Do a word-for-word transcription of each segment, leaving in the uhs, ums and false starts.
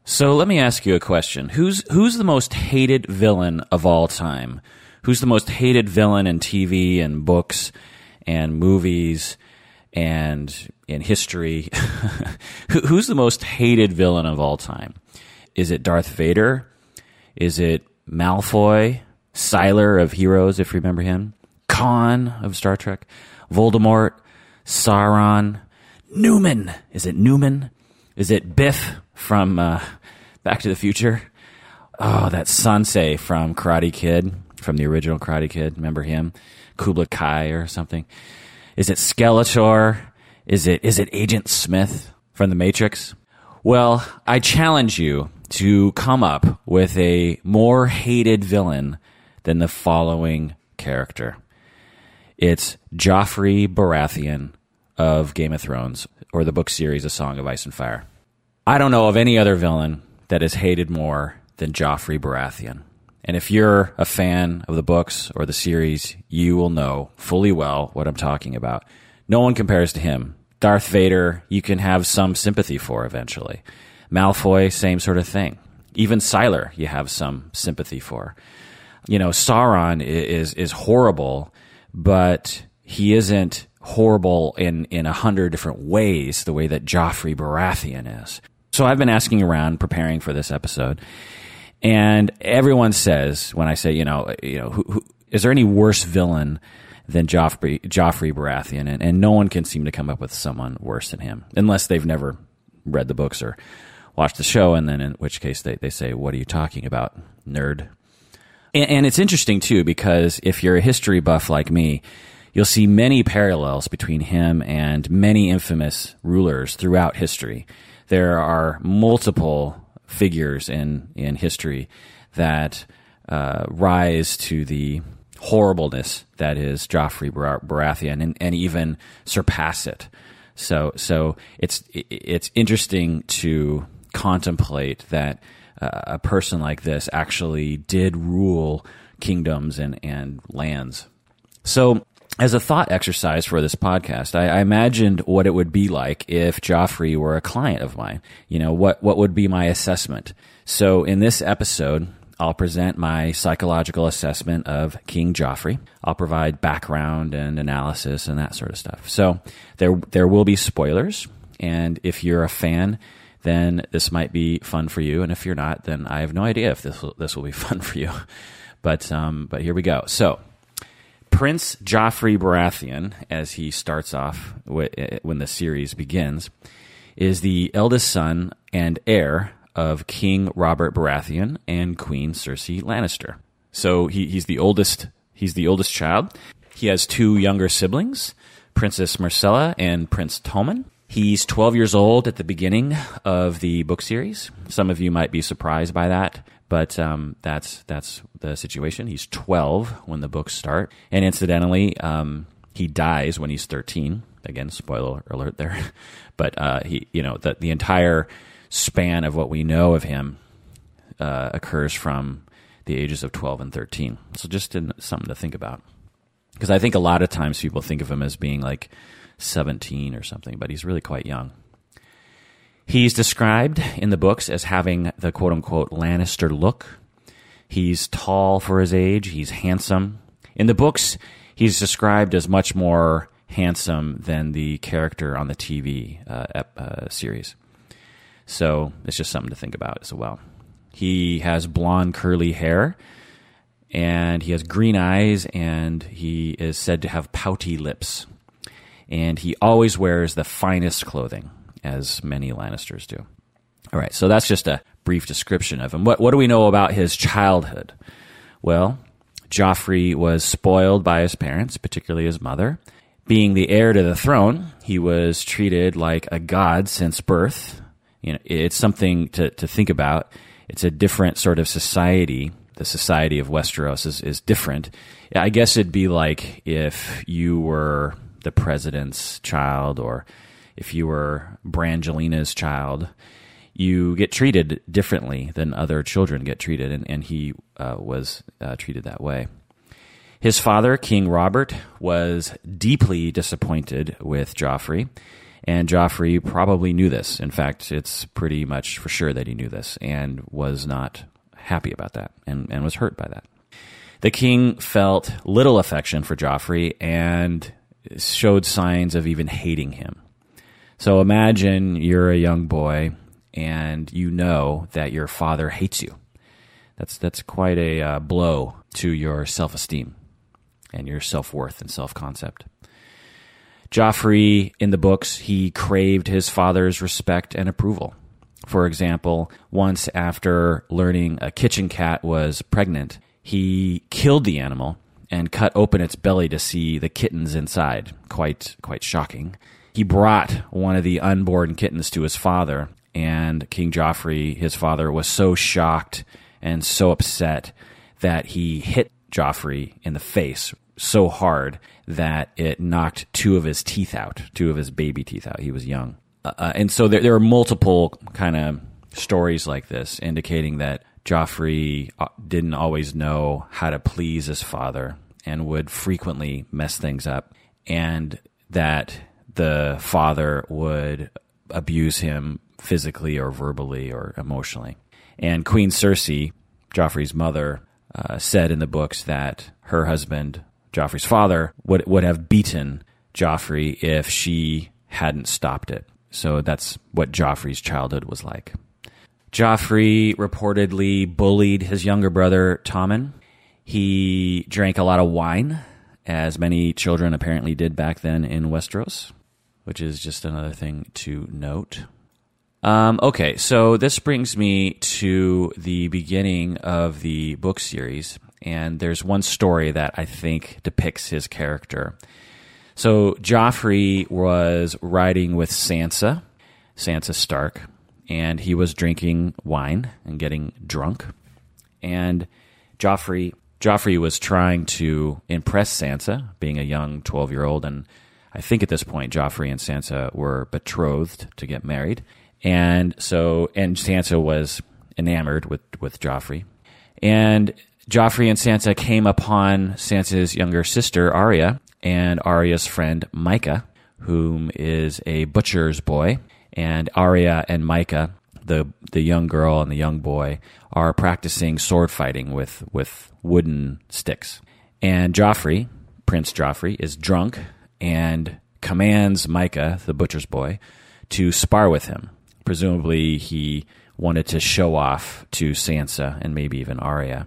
So let me ask you a question. Who's who's the most hated villain of all time? Who's the most hated villain in T V and books and movies and in history? Who's the most hated villain of all time? Is it Darth Vader? Is it Malfoy? Sylar of Heroes, if you remember him? Khan of Star Trek? Voldemort? Sauron? Newman? Is it Newman? Is it Biff from uh, Back to the Future? Oh, that Sansei from Karate Kid, from the original Karate Kid. Remember him? Kubla Kai or something. Is it Skeletor? Is it is it Agent Smith from The Matrix? Well, I challenge you to come up with a more hated villain than the following character. It's Joffrey Baratheon of Game of Thrones, or the book series A Song of Ice and Fire. I don't know of any other villain that is hated more than Joffrey Baratheon. And if you're a fan of the books or the series, you will know fully well what I'm talking about. No one compares to him. Darth Vader, you can have some sympathy for eventually. Malfoy, same sort of thing. Even Sylar, you have some sympathy for. You know, Sauron is is horrible, but he isn't horrible in, in a hundred different ways the way that Joffrey Baratheon is. So I've been asking around, preparing for this episode, and everyone says, when I say, you know, you know, who, who, is there any worse villain than Joffrey, Joffrey Baratheon? And, and no one can seem to come up with someone worse than him, unless they've never read the books or watched the show, and then in which case they, they say, what are you talking about, nerd? And, and it's interesting, too, because if you're a history buff like me, you'll see many parallels between him and many infamous rulers throughout history. There are multiple figures in, in history that uh, rise to the horribleness that is Joffrey Baratheon, and, and even surpass it. So, so it's it's interesting to contemplate that uh, a person like this actually did rule kingdoms and, and lands. So, as a thought exercise for this podcast, I, I imagined what it would be like if Joffrey were a client of mine. You know, what, what would be my assessment? So in this episode, I'll present my psychological assessment of King Joffrey. I'll provide background and analysis and that sort of stuff. So there there will be spoilers, and if you're a fan, then this might be fun for you, and if you're not, then I have no idea if this will, this will be fun for you. But um, but here we go. So Prince Joffrey Baratheon, as he starts off when the series begins, is the eldest son and heir of King Robert Baratheon and Queen Cersei Lannister. So he, he's the oldest. He's the oldest child. He has two younger siblings, Princess Myrcella and Prince Tommen. He's twelve years old at the beginning of the book series. Some of you might be surprised by that, but um, that's that's the situation. He's twelve when the books start, and incidentally, um, he dies when he's thirteen. Again, spoiler alert there. But uh, he, you know, the the entire span of what we know of him uh, occurs from the ages of twelve and thirteen. So just in, something to think about, because I think a lot of times people think of him as being like seventeen or something, but he's really quite young. He's described in the books as having the quote-unquote Lannister look. He's tall for his age. He's handsome. In the books, he's described as much more handsome than the character on the T V uh, ep- uh, series. So it's just something to think about as well. He has blonde, curly hair, and he has green eyes, and he is said to have pouty lips. And he always wears the finest clothing, as many Lannisters do. All right, so that's just a brief description of him. What, what do we know about his childhood? Well, Joffrey was spoiled by his parents, particularly his mother. Being the heir to the throne, he was treated like a god since birth. You know, it's something to, to think about. It's a different sort of society. The society of Westeros is, is different. I guess it'd be like if you were the president's child, or if you were Brangelina's child, you get treated differently than other children get treated, and, and he uh, was uh, treated that way. His father, King Robert, was deeply disappointed with Joffrey, And Joffrey probably knew this. In fact, it's pretty much for sure that he knew this and was not happy about that and, and was hurt by that. The king felt little affection for Joffrey and showed signs of even hating him. So imagine you're a young boy and you know that your father hates you. That's that's quite a uh, blow to your self-esteem and your self-worth and self-concept. Joffrey, in the books, he craved his father's respect and approval. For example, once after learning a kitchen cat was pregnant, he killed the animal and cut open its belly to see the kittens inside. Quite, quite shocking. He brought one of the unborn kittens to his father, and King Joffrey, his father, was so shocked and so upset that he hit Joffrey in the face so hard that it knocked two of his teeth out, two of his baby teeth out. He was young. Uh, and so there, there are multiple kind of stories like this indicating that Joffrey didn't always know how to please his father and would frequently mess things up, and that the father would abuse him physically or verbally or emotionally. And Queen Cersei, Joffrey's mother, uh, said in the books that her husband, Joffrey's father, would would have beaten Joffrey if she hadn't stopped it. So that's what Joffrey's childhood was like. Joffrey reportedly bullied his younger brother, Tommen. He drank a lot of wine, as many children apparently did back then in Westeros, which is just another thing to note. Um, okay, so this brings me to the beginning of the book series, and there's one story that I think depicts his character. So Joffrey was riding with Sansa, Sansa Stark, and he was drinking wine and getting drunk. And Joffrey Joffrey was trying to impress Sansa, being a young twelve-year-old, and I think at this point Joffrey and Sansa were betrothed to get married. And so, and Sansa was enamored with, with Joffrey. And Joffrey and Sansa came upon Sansa's younger sister, Arya, and Arya's friend, Mycah, whom is a butcher's boy. And Arya and Mycah, the the young girl and the young boy, are practicing sword fighting with, with wooden sticks. And Joffrey, Prince Joffrey, is drunk and commands Mycah, the butcher's boy, to spar with him. Presumably, he wanted to show off to Sansa and maybe even Arya.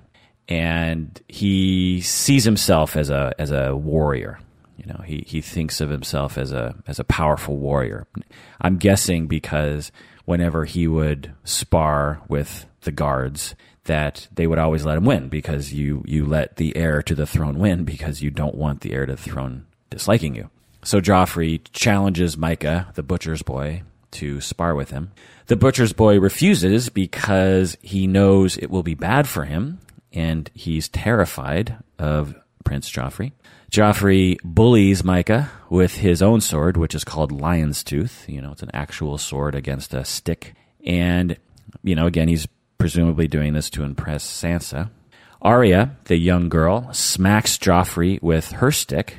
And he sees himself as a as a warrior. You know, he, he thinks of himself as a as a powerful warrior. I'm guessing because whenever he would spar with the guards, that they would always let him win, because you, you let the heir to the throne win because you don't want the heir to the throne disliking you. So Joffrey challenges Mycah, the butcher's boy, to spar with him. The butcher's boy refuses because he knows it will be bad for him, and he's terrified of Prince Joffrey. Joffrey bullies Mycah with his own sword, which is called Lion's Tooth. You know, it's an actual sword against a stick. And, you know, again, he's presumably doing this to impress Sansa. Arya, the young girl, smacks Joffrey with her stick,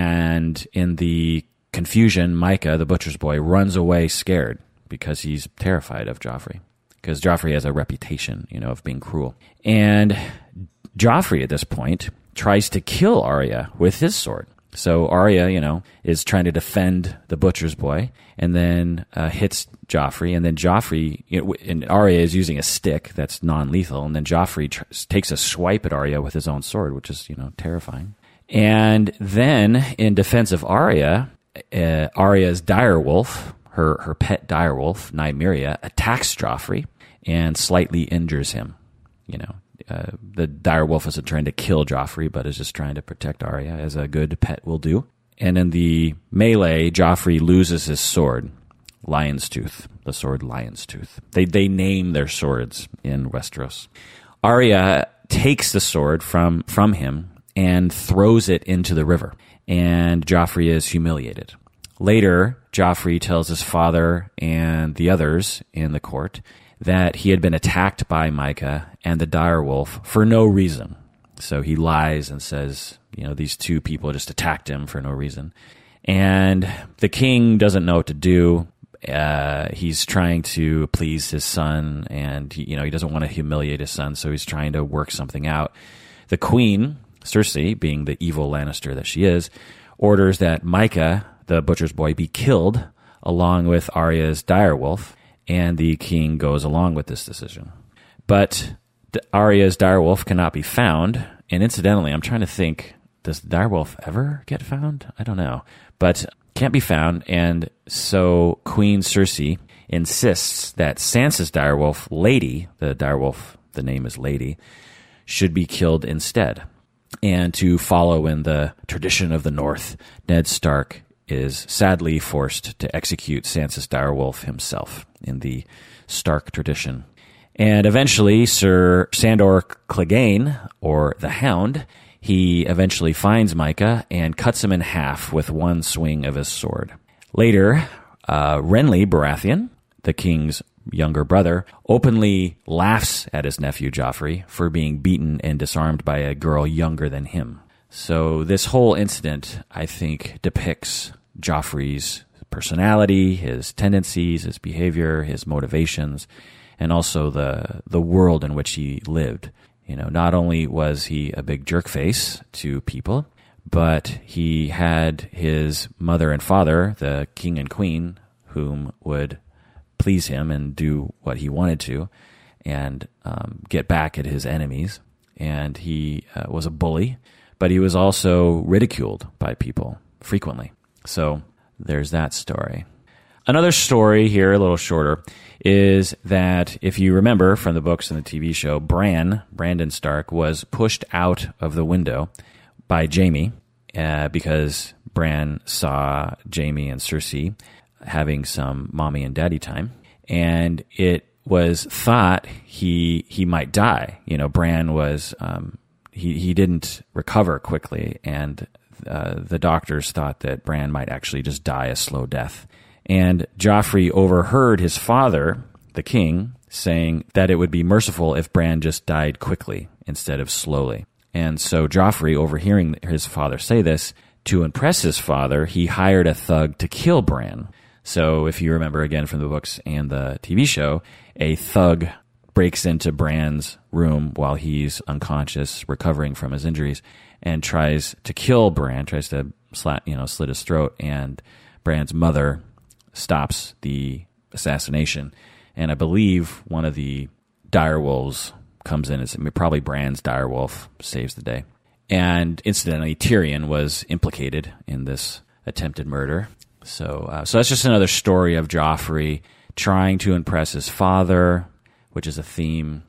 and in the confusion, Mycah, the butcher's boy, runs away scared because he's terrified of Joffrey, because Joffrey has a reputation, you know, of being cruel. And Joffrey, at this point, tries to kill Arya with his sword. So Arya, you know, is trying to defend the butcher's boy, and then uh, hits Joffrey, and then Joffrey, you know, and Arya is using a stick that's non-lethal, and then Joffrey tr- takes a swipe at Arya with his own sword, which is, you know, terrifying. And then, in defense of Arya, uh, Arya's direwolf, her her pet direwolf, Nymeria, attacks Joffrey and slightly injures him. You know, uh, the direwolf isn't trying to kill Joffrey, but is just trying to protect Arya, as a good pet will do. And in the melee, Joffrey loses his sword, Lion's Tooth, the sword Lion's Tooth. They they name their swords in Westeros. Arya takes the sword from from him and throws it into the river, and Joffrey is humiliated. Later, Joffrey tells his father and the others in the court that he had been attacked by Mycah and the direwolf for no reason. So he lies and says, you know, these two people just attacked him for no reason. And the king doesn't know what to do. Uh, he's trying to please his son, and he, you know he doesn't want to humiliate his son, so he's trying to work something out. The queen, Cersei, being the evil Lannister that she is, orders that Micah, the butcher's boy, be killed along with Arya's direwolf, and the king goes along with this decision. But Arya's direwolf cannot be found, and incidentally, I'm trying to think, does the direwolf ever get found? I don't know, but can't be found, and so Queen Cersei insists that Sansa's direwolf, Lady, the direwolf, the name is Lady, should be killed instead. And to follow in the tradition of the North, Ned Stark is sadly forced to execute Sansa's direwolf himself in the Stark tradition. And eventually, Sir Sandor Clegane, or the Hound, he eventually finds Micah and cuts him in half with one swing of his sword. Later, uh, Renly Baratheon, the king's younger brother, openly laughs at his nephew Joffrey for being beaten and disarmed by a girl younger than him. So this whole incident, I think, depicts Joffrey's personality, his tendencies, his behavior, his motivations, and also the the world in which he lived. You know, not only was he a big jerk face to people, but he had his mother and father, the king and queen, whom would please him and do what he wanted to and um, get back at his enemies. And he uh, was a bully, but he was also ridiculed by people frequently. So there's that story. Another story here, a little shorter, is that if you remember from the books and the T V show, Bran, Brandon Stark, was pushed out of the window by Jaime uh, because Bran saw Jaime and Cersei having some mommy and daddy time, and it was thought he he might die. You know, Bran was um, he he didn't recover quickly, and uh, the doctors thought that Bran might actually just die a slow death. And Joffrey overheard his father, the king, saying that it would be merciful if Bran just died quickly instead of slowly. And so Joffrey, overhearing his father say this, to impress his father, he hired a thug to kill Bran. So if you remember again from the books and the T V show, a thug breaks into Bran's room while he's unconscious, recovering from his injuries, and tries to kill Bran, tries to slat, you know, slit his throat, and Bran's mother stops the assassination. And I believe one of the direwolves comes in, as probably Bran's direwolf, saves the day. And incidentally, Tyrion was implicated in this attempted murder. So, uh, so that's just another story of Joffrey trying to impress his father, which is a theme,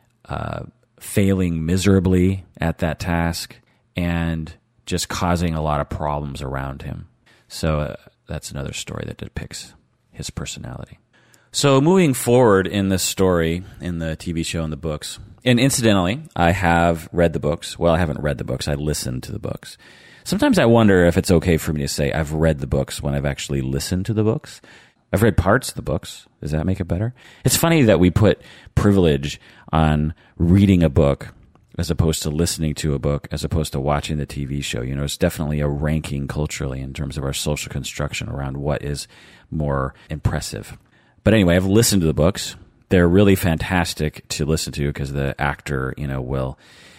uh, failing miserably at that task, and just causing a lot of problems around him. So uh, that's another story that depicts his personality. So moving forward in this story, in the T V show and the books, and incidentally, I have read the books. Well, I haven't read the books. I listened to the books. Sometimes I wonder if it's okay for me to say I've read the books when I've actually listened to the books. I've read parts of the books. Does that make it better? It's funny that we put privilege on reading a book as opposed to listening to a book, as opposed to watching the T V show. You know, it's definitely a ranking culturally in terms of our social construction around what is more impressive. But anyway, I've listened to the books. They're really fantastic to listen to because the actor, you know, will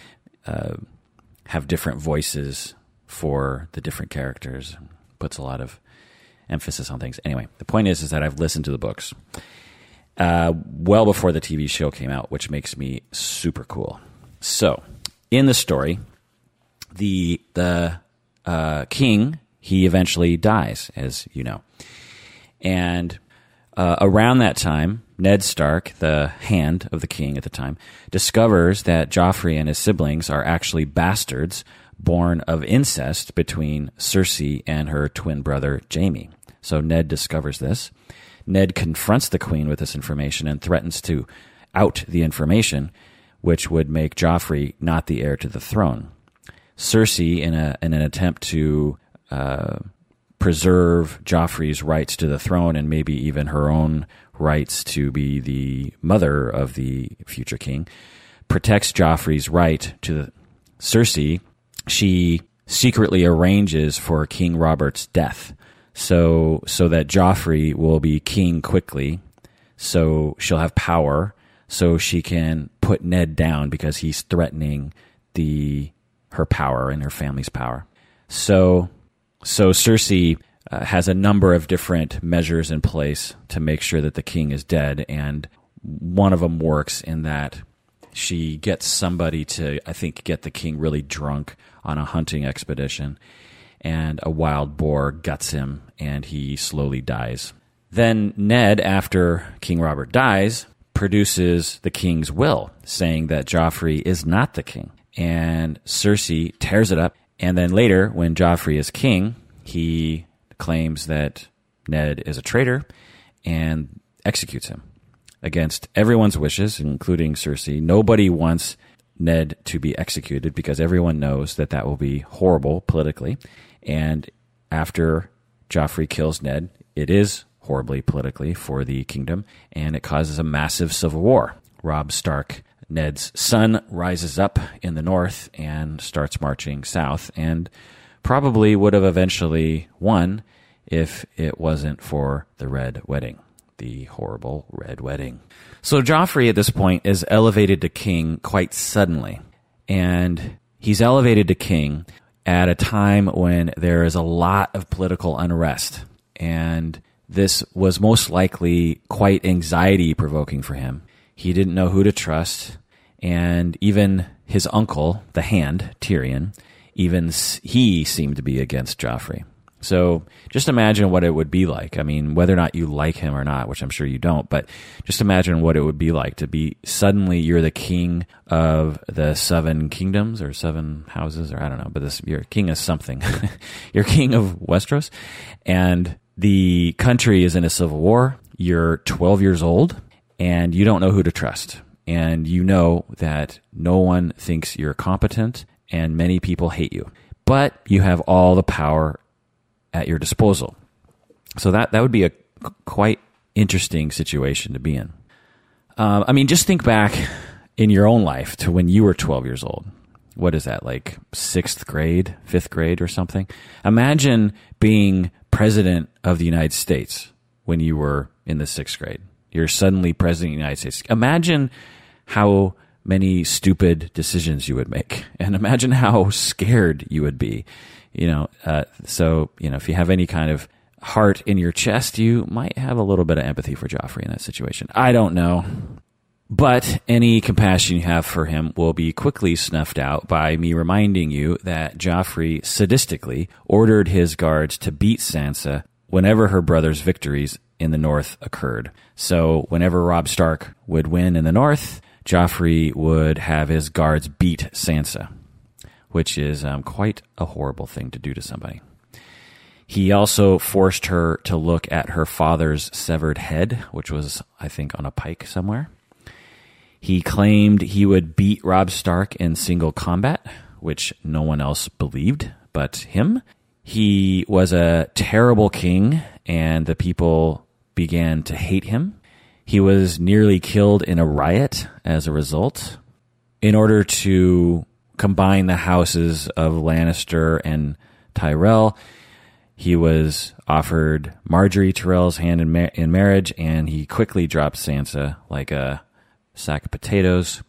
uh, have different voices for the different characters, puts a lot of emphasis on things. Anyway, the point is, is that I've listened to the books uh, well before the T V show came out, which makes me super cool. So, in the story, the the uh, king, he eventually dies, as you know. And uh, around that time, Ned Stark, the hand of the king at the time, discovers that Joffrey and his siblings are actually bastards born of incest between Cersei and her twin brother, Jaime. So Ned discovers this. Ned confronts the queen with this information and threatens to out the information, which would make Joffrey not the heir to the throne. Cersei, in, a, in an attempt to uh, preserve Joffrey's rights to the throne and maybe even her own rights to be the mother of the future king, protects Joffrey's right to the, Cersei. She secretly arranges for King Robert's death, so so that Joffrey will be king quickly, so she'll have power, so she can put Ned down because he's threatening the her power and her family's power. So so Cersei uh, has a number of different measures in place to make sure that the king is dead, and one of them works in that she gets somebody to, I think, get the king really drunk on a hunting expedition, and a wild boar guts him, and he slowly dies. Then Ned, after King Robert dies, produces the king's will, saying that Joffrey is not the king. And Cersei tears it up, and then later, when Joffrey is king, he claims that Ned is a traitor and executes him against everyone's wishes, including Cersei. Nobody wants Ned to be executed because everyone knows that that will be horrible politically. And after Joffrey kills Ned, it is horribly politically for the kingdom, and it causes a massive civil war. Robb Stark, Ned's son, rises up in the north and starts marching south, and probably would have eventually won if it wasn't for the Red Wedding. The horrible Red Wedding. So Joffrey at this point is elevated to king quite suddenly, and he's elevated to king at a time when there is a lot of political unrest, and this was most likely quite anxiety-provoking for him. He didn't know who to trust, and even his uncle, the Hand, Tyrion, even he seemed to be against Joffrey. So just imagine what it would be like. I mean, whether or not you like him or not, which I'm sure you don't, but just imagine what it would be like to be suddenly you're the king of the seven kingdoms or seven houses, or I don't know, but this, you're king of something. You're king of Westeros, and the country is in a civil war. You're twelve years old, and you don't know who to trust. And you know that no one thinks you're competent, and many people hate you. But you have all the power at your disposal. So that, that would be a quite interesting situation to be in. Uh, I mean, just think back in your own life to when you were twelve years old. What is that, like sixth grade, fifth grade or something? Imagine being president of the United States when you were in the sixth grade. You're suddenly president of the United States. Imagine how many stupid decisions you would make, and imagine how scared you would be. You know, uh, so, you know, if you have any kind of heart in your chest, you might have a little bit of empathy for Joffrey in that situation. I don't know. But any compassion you have for him will be quickly snuffed out by me reminding you that Joffrey sadistically ordered his guards to beat Sansa whenever her brother's victories in the north occurred. So whenever Robb Stark would win in the north, Joffrey would have his guards beat Sansa, which is um, quite a horrible thing to do to somebody. He also forced her to look at her father's severed head, which was, I think, on a pike somewhere. He claimed he would beat Robb Stark in single combat, which no one else believed but him. He was a terrible king, and the people began to hate him. He was nearly killed in a riot as a result. In order to combine the houses of Lannister and Tyrell, he was offered Marjorie Tyrell's hand in, ma- in marriage, and he quickly dropped Sansa like a sack of potatoes.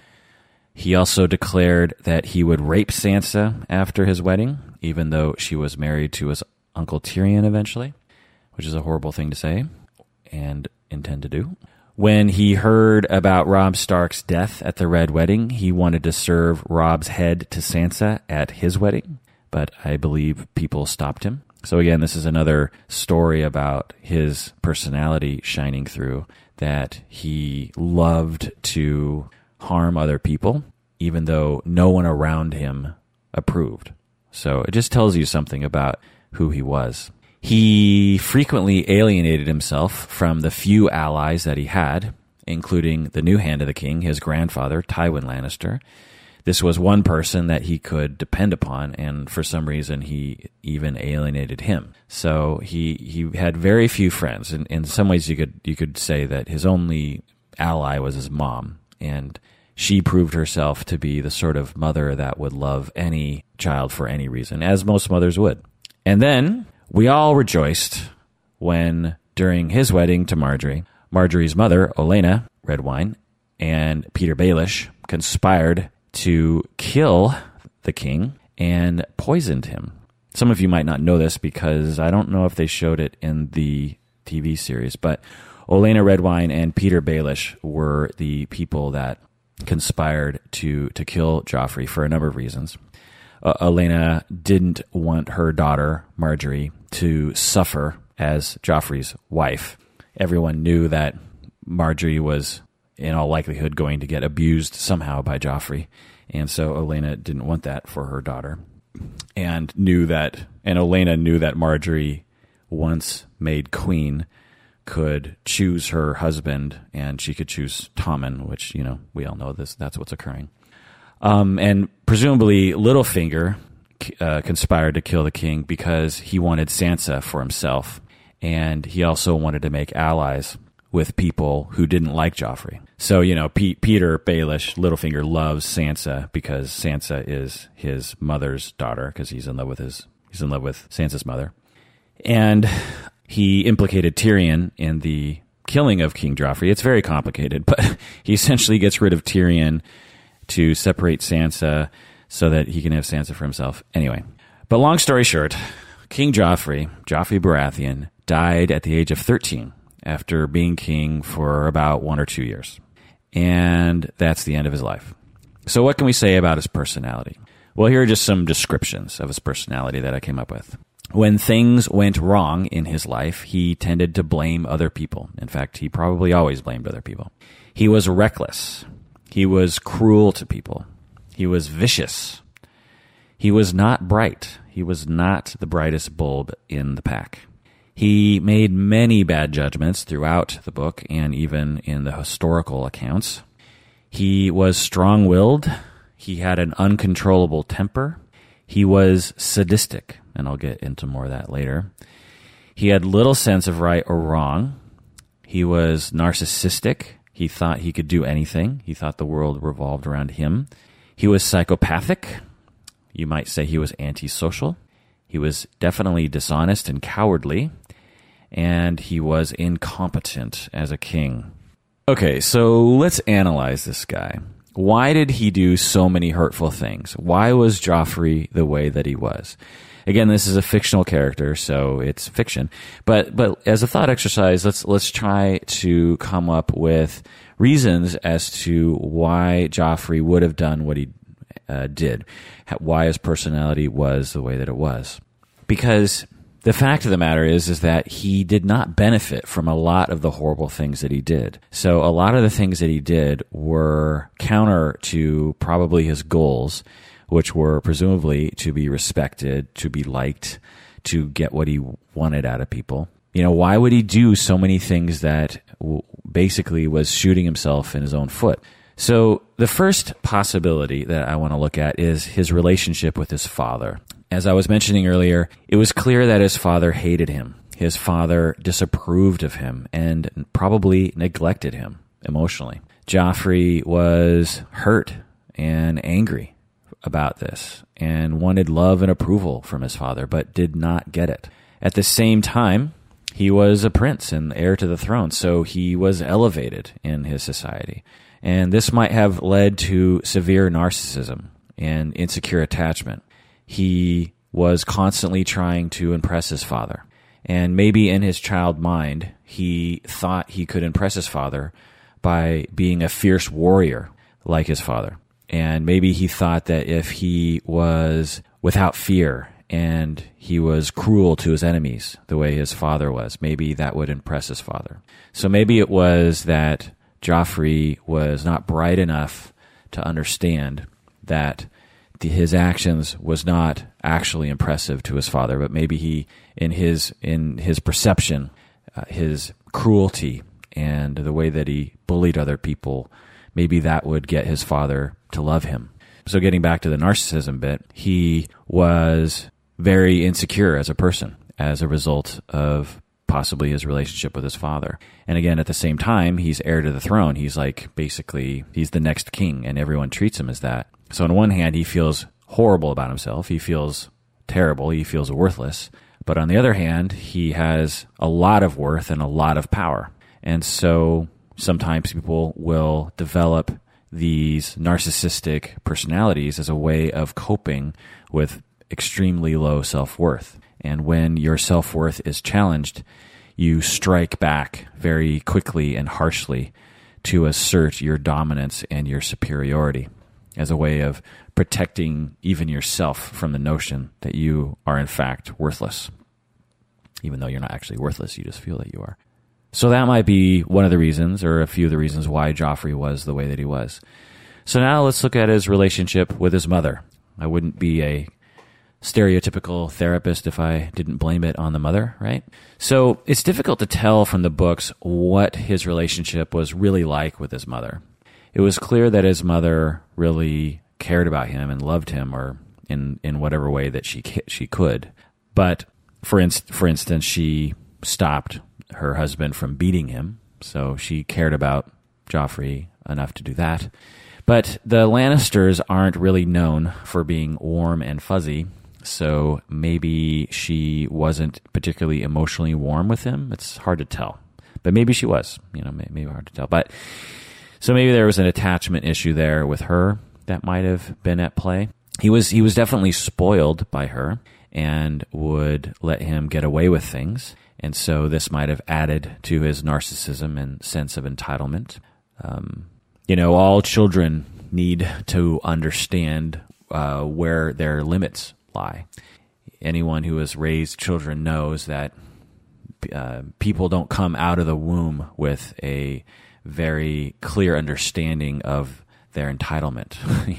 He also declared that he would rape Sansa after his wedding, even though she was married to his uncle Tyrion eventually, which is a horrible thing to say and intend to do. When he heard about Robb Stark's death at the Red Wedding, he wanted to serve Robb's head to Sansa at his wedding, but I believe people stopped him. So again, this is another story about his personality shining through, that he loved to harm other people, even though no one around him approved. So it just tells you something about who he was. He frequently alienated himself from the few allies that he had, including the new Hand of the King, his grandfather, Tywin Lannister. This was one person that he could depend upon, and for some reason he even alienated him. So he he had very few friends. And in some ways you could you could say that his only ally was his mom, and she proved herself to be the sort of mother that would love any child for any reason, as most mothers would. And then we all rejoiced when, during his wedding to Marjorie, Marjorie's mother, Olenna Redwyne, and Petyr Baelish conspired to kill the king and poisoned him. Some of you might not know this because I don't know if they showed it in the T V series, but Olenna Redwyne and Petyr Baelish were the people that conspired to to kill Joffrey for a number of reasons. Uh, Olenna didn't want her daughter, Marjorie, to suffer as Joffrey's wife. Everyone knew that Marjorie was, in all likelihood, going to get abused somehow by Joffrey, and so Olenna didn't want that for her daughter, and knew that, and Olenna knew that Marjorie, once made queen, could choose her husband, and she could choose Tommen, which, you know, we all know this. That's what's occurring. Um, and presumably Littlefinger uh, conspired to kill the king because he wanted Sansa for himself, and he also wanted to make allies with people who didn't like Joffrey. So, you know, P- Petyr Baelish, Littlefinger, loves Sansa because Sansa is his mother's daughter, because he's in love with his he's in love with Sansa's mother. And he implicated Tyrion in the killing of King Joffrey. It's very complicated, but he essentially gets rid of Tyrion to separate Sansa so that he can have Sansa for himself. Anyway, but long story short, King Joffrey, Joffrey Baratheon, died at the age of thirteen after being king for about one or two years. And that's the end of his life. So what can we say about his personality? Well, here are just some descriptions of his personality that I came up with. When things went wrong in his life, he tended to blame other people. In fact, he probably always blamed other people. He was reckless. He was cruel to people. He was vicious. He was not bright. He was not the brightest bulb in the pack. He made many bad judgments throughout the book and even in the historical accounts. He was strong-willed. He had an uncontrollable temper. He was sadistic, and I'll get into more of that later. He had little sense of right or wrong. He was narcissistic. He thought he could do anything. He thought the world revolved around him. He was psychopathic. You might say he was antisocial. He was definitely dishonest and cowardly. And he was incompetent as a king. Okay, so let's analyze this guy. Why did he do so many hurtful things? Why was Joffrey the way that he was? Again, this is a fictional character, so it's fiction. But but as a thought exercise, let's let's try to come up with reasons as to why Joffrey would have done what he uh, did, why his personality was the way that it was. Because the fact of the matter is, is that he did not benefit from a lot of the horrible things that he did. So a lot of the things that he did were counter to probably his goals, which were presumably to be respected, to be liked, to get what he wanted out of people. You know, why would he do so many things that basically was shooting himself in his own foot? So the first possibility that I want to look at is his relationship with his father. As I was mentioning earlier, it was clear that his father hated him. His father disapproved of him and probably neglected him emotionally. Joffrey was hurt and angry about this and wanted love and approval from his father, but did not get it. At the same time, he was a prince and heir to the throne, so he was elevated in his society. And this might have led to severe narcissism and insecure attachment. He was constantly trying to impress his father. And maybe in his child mind, he thought he could impress his father by being a fierce warrior like his father. And maybe he thought that if he was without fear and he was cruel to his enemies the way his father was, maybe that would impress his father. So maybe it was that Joffrey was not bright enough to understand that the, his actions was not actually impressive to his father, but maybe he, in his in his perception, uh, his cruelty and the way that he bullied other people, maybe that would get his father to love him. So getting back to the narcissism bit, he was very insecure as a person as a result of possibly his relationship with his father. And again, at the same time, he's heir to the throne. He's like, basically, he's the next king, and everyone treats him as that. So on one hand, he feels horrible about himself. He feels terrible. He feels worthless. But on the other hand, he has a lot of worth and a lot of power. And so sometimes people will develop these narcissistic personalities as a way of coping with extremely low self-worth. And when your self-worth is challenged, you strike back very quickly and harshly to assert your dominance and your superiority as a way of protecting even yourself from the notion that you are in fact worthless. Even though you're not actually worthless, you just feel that you are. So that might be one of the reasons, or a few of the reasons, why Joffrey was the way that he was. So now let's look at his relationship with his mother. I wouldn't be a stereotypical therapist if I didn't blame it on the mother, right? So it's difficult to tell from the books what his relationship was really like with his mother. It was clear that his mother really cared about him and loved him, or in, in whatever way that she she could. But for inst- for instance, she stopped her husband from beating him, so she cared about Joffrey enough to do that. But the Lannisters aren't really known for being warm and fuzzy, so maybe she wasn't particularly emotionally warm with him. It's hard to tell, but maybe she was. You know, maybe hard to tell. But so maybe there was an attachment issue there with her that might have been at play. He was he was definitely spoiled by her and would let him get away with things, and so this might have added to his narcissism and sense of entitlement. Um, you know, all children need to understand uh, where their limits lie. Anyone who has raised children knows that uh, people don't come out of the womb with a very clear understanding of their entitlement.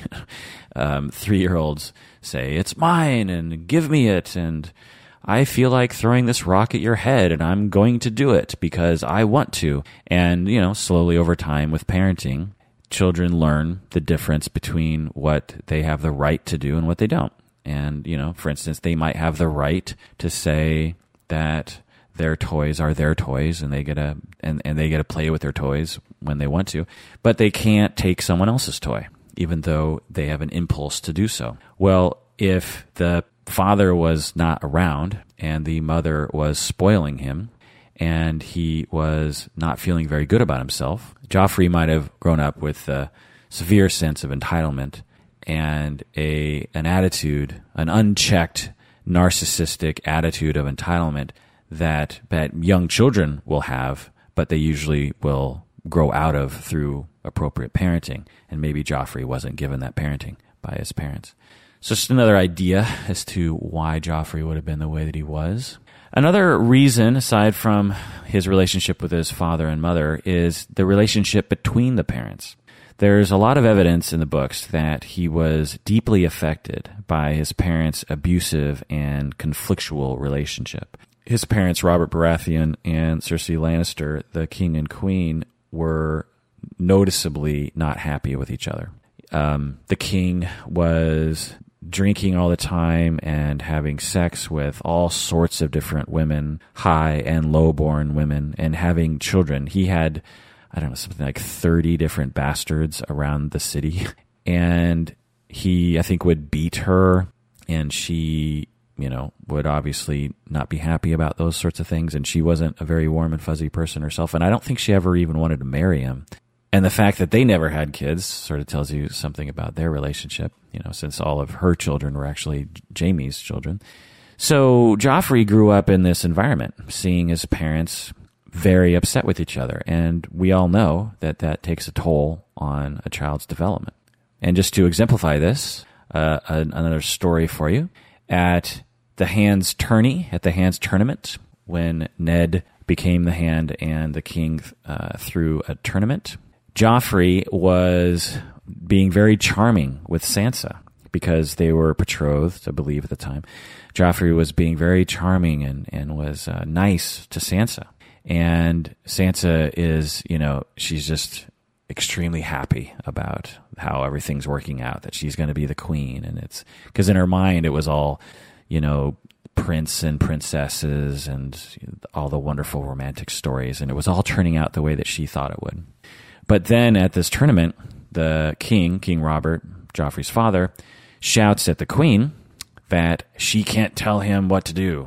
um, three-year-olds say, "It's mine," and "Give me it," and "I feel like throwing this rock at your head, and I'm going to do it because I want to." And, you know, slowly over time with parenting, children learn the difference between what they have the right to do and what they don't. And, you know, for instance, they might have the right to say that their toys are their toys and they get to and, and they get to play with their toys when they want to, but they can't take someone else's toy, even though they have an impulse to do so. Well, if the father was not around and the mother was spoiling him and he was not feeling very good about himself, Joffrey might have grown up with a severe sense of entitlement and a an attitude, an unchecked narcissistic attitude of entitlement that that young children will have, but they usually will grow out of through appropriate parenting. And maybe Joffrey wasn't given that parenting by his parents. So just another idea as to why Joffrey would have been the way that he was. Another reason, aside from his relationship with his father and mother, is the relationship between the parents. There's a lot of evidence in the books that he was deeply affected by his parents' abusive and conflictual relationship. His parents, Robert Baratheon and Cersei Lannister, the king and queen, were noticeably not happy with each other. Um, the king was drinking all the time and having sex with all sorts of different women, high and low-born women, and having children. He had, I don't know, something like thirty different bastards around the city. And he, I think, would beat her, and she, you know, would obviously not be happy about those sorts of things. And she wasn't a very warm and fuzzy person herself. And I don't think she ever even wanted to marry him. And the fact that they never had kids sort of tells you something about their relationship, you know, since all of her children were actually Jaime's children. So Joffrey grew up in this environment, seeing his parents very upset with each other. And we all know that that takes a toll on a child's development. And just to exemplify this, uh, another story for you. At the Hand's tourney, at the Hand's tournament, when Ned became the Hand and the king uh, threw a tournament, Joffrey was being very charming with Sansa because they were betrothed, I believe, at the time. Joffrey was being very charming and, and was uh, nice to Sansa. And Sansa is, you know, she's just extremely happy about how everything's working out, that she's going to be the queen. And it's because in her mind, it was all, you know, prince and princesses and all the wonderful romantic stories, and it was all turning out the way that she thought it would. But then at this tournament, the king, King Robert, Joffrey's father, shouts at the queen that she can't tell him what to do.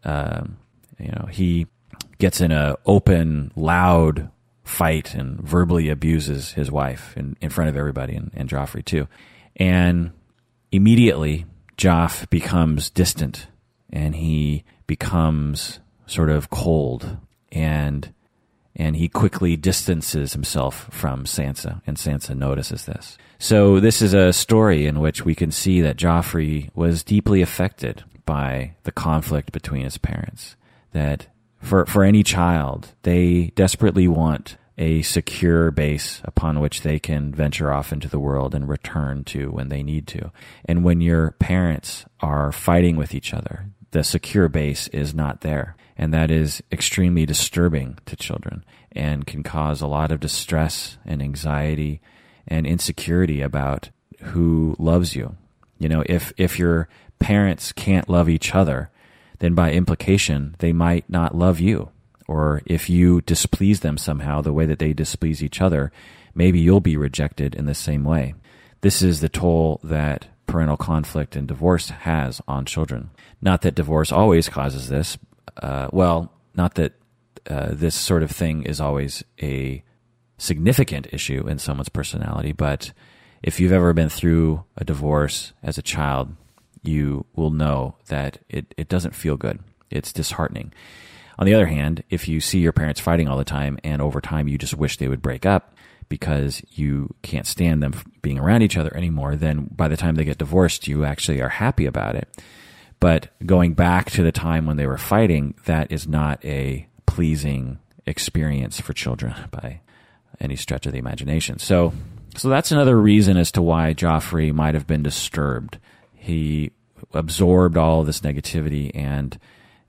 Um, you know, he gets in a open, loud fight and verbally abuses his wife in, in front of everybody, and, and Joffrey too. And immediately, Joff becomes distant, and he becomes sort of cold, and and he quickly distances himself from Sansa, and Sansa notices this. So this is a story in which we can see that Joffrey was deeply affected by the conflict between his parents, that for for any child, they desperately want a secure base upon which they can venture off into the world and return to when they need to. And when your parents are fighting with each other, the secure base is not there. And that is extremely disturbing to children and can cause a lot of distress and anxiety and insecurity about who loves you. You know, if, if your parents can't love each other, then by implication, they might not love you. Or if you displease them somehow the way that they displease each other, maybe you'll be rejected in the same way. This is the toll that parental conflict and divorce has on children. Not that divorce always causes this. Uh, well, not that uh, this sort of thing is always a significant issue in someone's personality, but if you've ever been through a divorce as a child, you will know that it, it doesn't feel good. It's disheartening. On the other hand, if you see your parents fighting all the time and over time you just wish they would break up because you can't stand them being around each other anymore, then by the time they get divorced, you actually are happy about it. But going back to the time when they were fighting, that is not a pleasing experience for children by any stretch of the imagination. So, so that's another reason as to why Joffrey might have been disturbed. He absorbed all of this negativity, and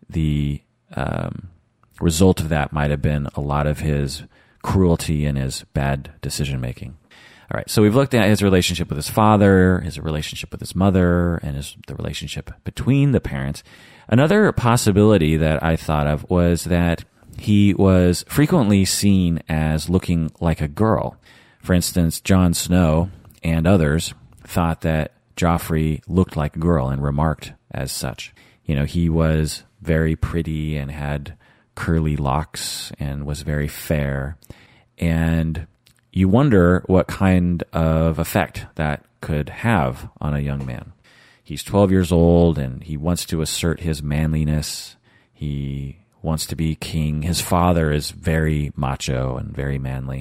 the Um, result of that might have been a lot of his cruelty and his bad decision making. All right, so we've looked at his relationship with his father, his relationship with his mother, and his the relationship between the parents. Another possibility that I thought of was that he was frequently seen as looking like a girl. For instance, Jon Snow and others thought that Joffrey looked like a girl and remarked as such. You know, he was very pretty and had curly locks and was very fair. And you wonder what kind of effect that could have on a young man. He's twelve years old and he wants to assert his manliness. He wants to be king. His father is very macho and very manly,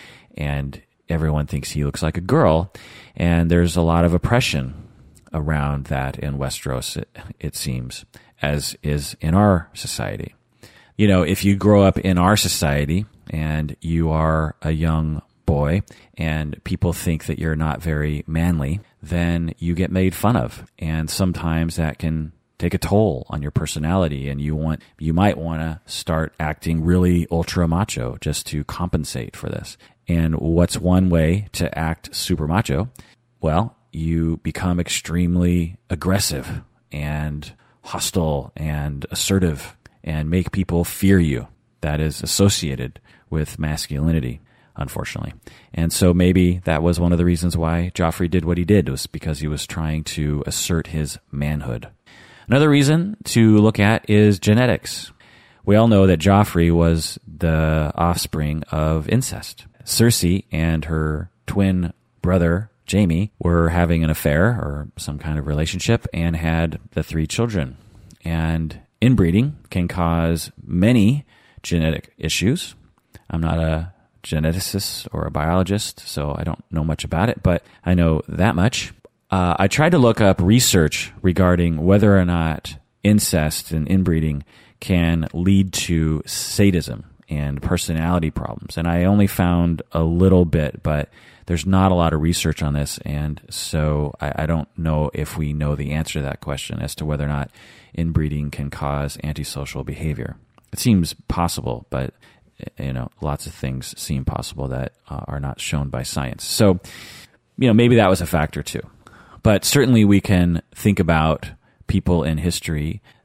and everyone thinks he looks like a girl. And there's a lot of oppression around that in Westeros, it, it seems, as is in our society. You know, if you grow up in our society and you are a young boy and people think that you're not very manly, then you get made fun of. And sometimes that can take a toll on your personality, and you want you might want to start acting really ultra macho just to compensate for this. And what's one way to act super macho? Well, you become extremely aggressive and hostile and assertive and make people fear you. That is associated with masculinity, unfortunately. And so maybe that was one of the reasons why Joffrey did what he did, was because he was trying to assert his manhood. Another reason to look at is genetics. We all know that Joffrey was the offspring of incest. Cersei and her twin brother, Jaime, were having an affair or some kind of relationship and had the three children. And inbreeding can cause many genetic issues. I'm not a geneticist or a biologist, so I don't know much about it, but I know that much. Uh, I tried to look up research regarding whether or not incest and inbreeding can lead to sadism and personality problems. And I only found a little bit, but there's not a lot of research on this, and so I, I don't know if we know the answer to that question as to whether or not inbreeding can cause antisocial behavior. It seems possible, but you know, lots of things seem possible that uh, are not shown by science. So, you know, maybe that was a factor too. But certainly we can think about people in history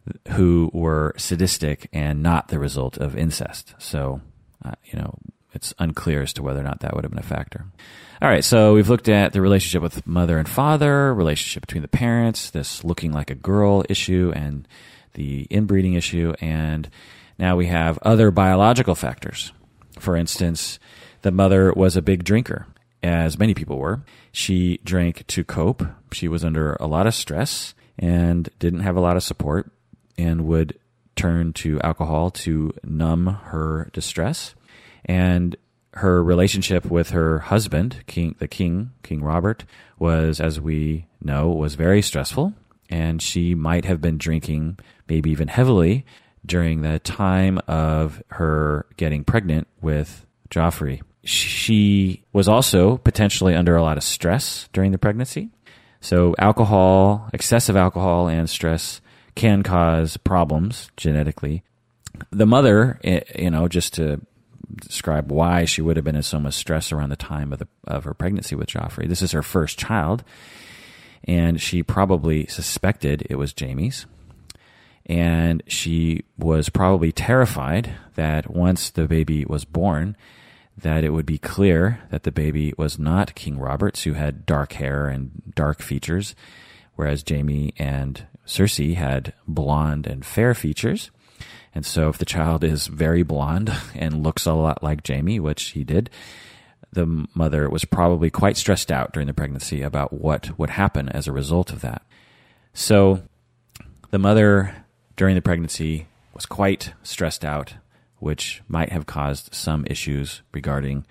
who were sadistic and not the result of incest. So, uh, you know, it's unclear as to whether or not that would have been a factor. All right, so we've looked at the relationship with mother and father, relationship between the parents, this looking like a girl issue, and the inbreeding issue, and now we have other biological factors. For instance, the mother was a big drinker, as many people were. She drank to cope. She was under a lot of stress and didn't have a lot of support and would turn to alcohol to numb her distress. And her relationship with her husband, King, the king, King Robert, was, as we know, was very stressful. And she might have been drinking, maybe even heavily, during the time of her getting pregnant with Joffrey. She was also potentially under a lot of stress during the pregnancy. So alcohol, excessive alcohol and stress can cause problems genetically. The mother, you know, just to describe why she would have been in so much stress around the time of the of her pregnancy with Joffrey. This is her first child, and she probably suspected it was Jaime's. And she was probably terrified that once the baby was born, that it would be clear that the baby was not King Robert's, who had dark hair and dark features, whereas Jaime and Cersei had blonde and fair features. And so if the child is very blonde and looks a lot like Jaime, which he did, the mother was probably quite stressed out during the pregnancy about what would happen as a result of that. So the mother during the pregnancy was quite stressed out, which might have caused some issues regarding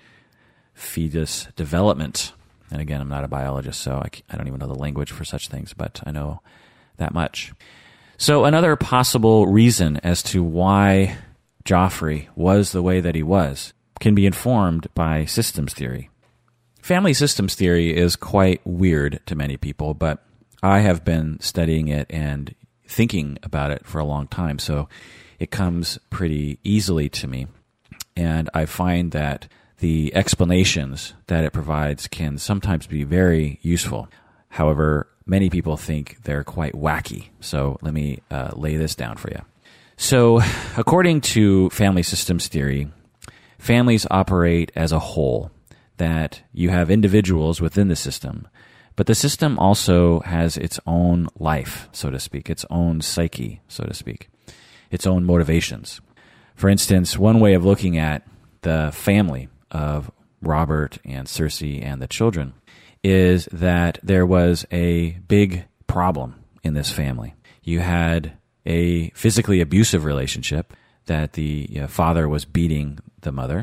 fetus development. And again, I'm not a biologist, so I, I don't even know the language for such things, but I know that much. So another possible reason as to why Joffrey was the way that he was can be informed by systems theory. Family systems theory is quite weird to many people, but I have been studying it and thinking about it for a long time, so it comes pretty easily to me. And I find that the explanations that it provides can sometimes be very useful. However, many people think they're quite wacky. So let me uh, lay this down for you. So according to family systems theory, families operate as a whole, that you have individuals within the system, but the system also has its own life, so to speak, its own psyche, so to speak, its own motivations. For instance, one way of looking at the family of Robert and Cersei and the children is that there was a big problem in this family. You had a physically abusive relationship that the you know, father was beating the mother.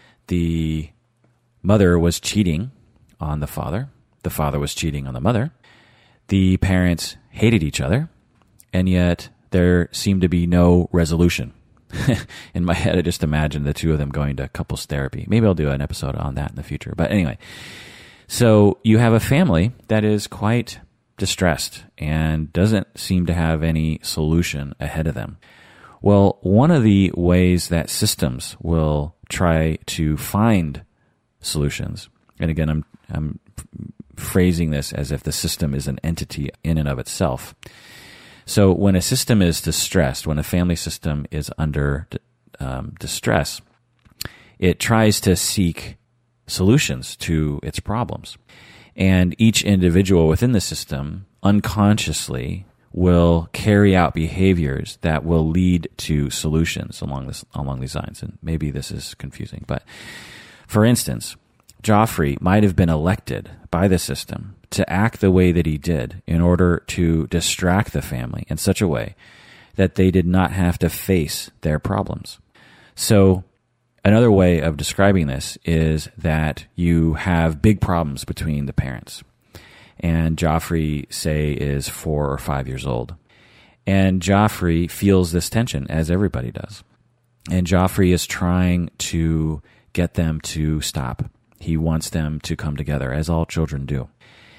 The mother was cheating on the father. The father was cheating on the mother. The parents hated each other, and yet there seemed to be no resolution. In my head, I just imagined the two of them going to couples therapy. Maybe I'll do an episode on that in the future. But anyway, so you have a family that is quite distressed and doesn't seem to have any solution ahead of them. Well, one of the ways that systems will try to find solutions, and again, I'm I'm phrasing this as if the system is an entity in and of itself. So when a system is distressed, when a family system is under um, distress, it tries to seek solutions to its problems. And each individual within the system unconsciously will carry out behaviors that will lead to solutions along this along these lines. And maybe this is confusing, but for instance, Joffrey might have been elected by the system to act the way that he did in order to distract the family in such a way that they did not have to face their problems. So another way of describing this is that you have big problems between the parents. And Joffrey, say, is four or five years old. And Joffrey feels this tension, as everybody does. And Joffrey is trying to get them to stop. He wants them to come together, as all children do.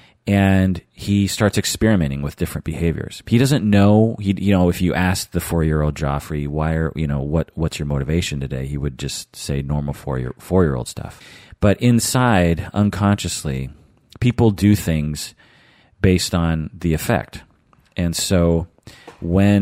And he starts experimenting with different behaviors. He doesn't know, he, you know, if you asked the four-year-old Joffrey, why are, you know, what, what's your motivation today? He would just say normal four-year, four-year-old stuff. But inside, unconsciously, people do things based on the effect. And so when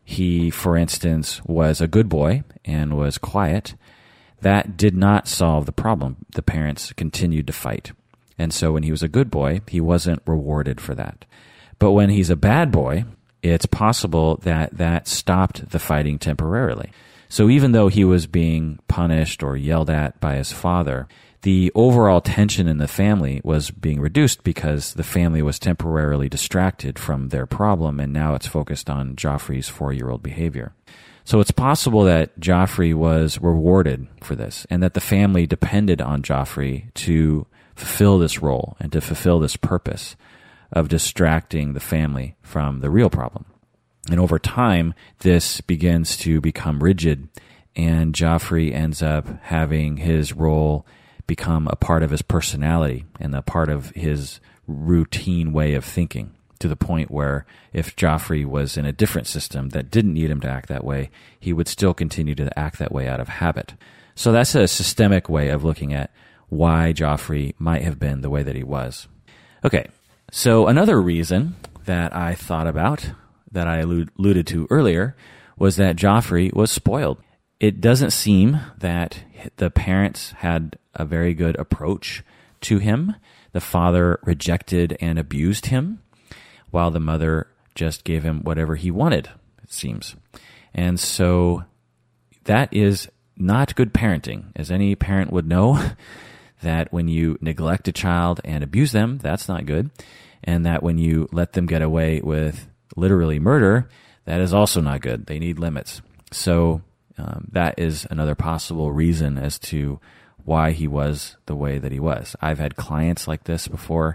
he, for instance, was a good boy and was quiet, that did not solve the problem. The parents continued to fight. And so when he was a good boy, he wasn't rewarded for that. But when he's a bad boy, it's possible that that stopped the fighting temporarily. So even though he was being punished or yelled at by his father, the overall tension in the family was being reduced because the family was temporarily distracted from their problem, and now it's focused on Joffrey's four-year-old behavior. So it's possible that Joffrey was rewarded for this, and that the family depended on Joffrey to fulfill this role and to fulfill this purpose of distracting the family from the real problem. And over time, this begins to become rigid, and Joffrey ends up having his role become a part of his personality and a part of his routine way of thinking, to the point where if Joffrey was in a different system that didn't need him to act that way, he would still continue to act that way out of habit. So that's a systemic way of looking at why Joffrey might have been the way that he was. Okay, so another reason that I thought about, that I alluded to earlier, was that Joffrey was spoiled. It doesn't seem that the parents had a very good approach to him. The father rejected and abused him, while the mother just gave him whatever he wanted, it seems. And so that is not good parenting. As any parent would know, that when you neglect a child and abuse them, that's not good. And that when you let them get away with literally murder, that is also not good. They need limits. So um, that is another possible reason as to why he was the way that he was. I've had clients like this before,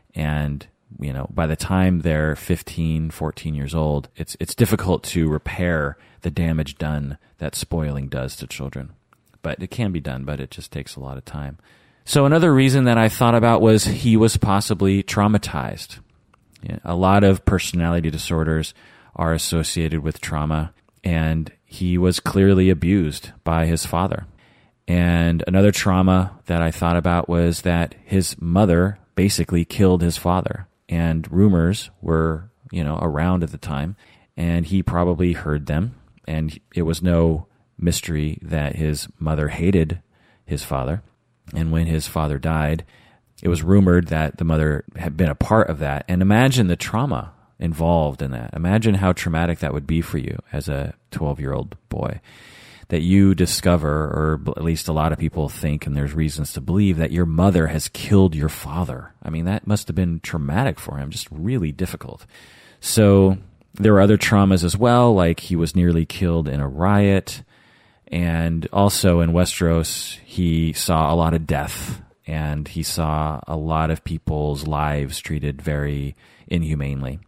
and you know, by the time they're fifteen, fourteen years old, it's it's difficult to repair the damage done that spoiling does to children. But it can be done, but it just takes a lot of time. So another reason that I thought about was he was possibly traumatized. Yeah, a lot of personality disorders are associated with trauma, and he was clearly abused by his father. And another trauma that I thought about was that his mother basically killed his father. And rumors were, you know, around at the time, and he probably heard them. And it was no mystery that his mother hated his father. And when his father died, it was rumored that the mother had been a part of that. And imagine the trauma involved in that. Imagine how traumatic that would be for you as a twelve-year-old boy, that you discover, or at least a lot of people think, and there's reasons to believe, that your mother has killed your father. I mean, that must have been traumatic for him, just really difficult. So there were other traumas as well, like he was nearly killed in a riot. And also in Westeros, he saw a lot of death, and he saw a lot of people's lives treated very inhumanely.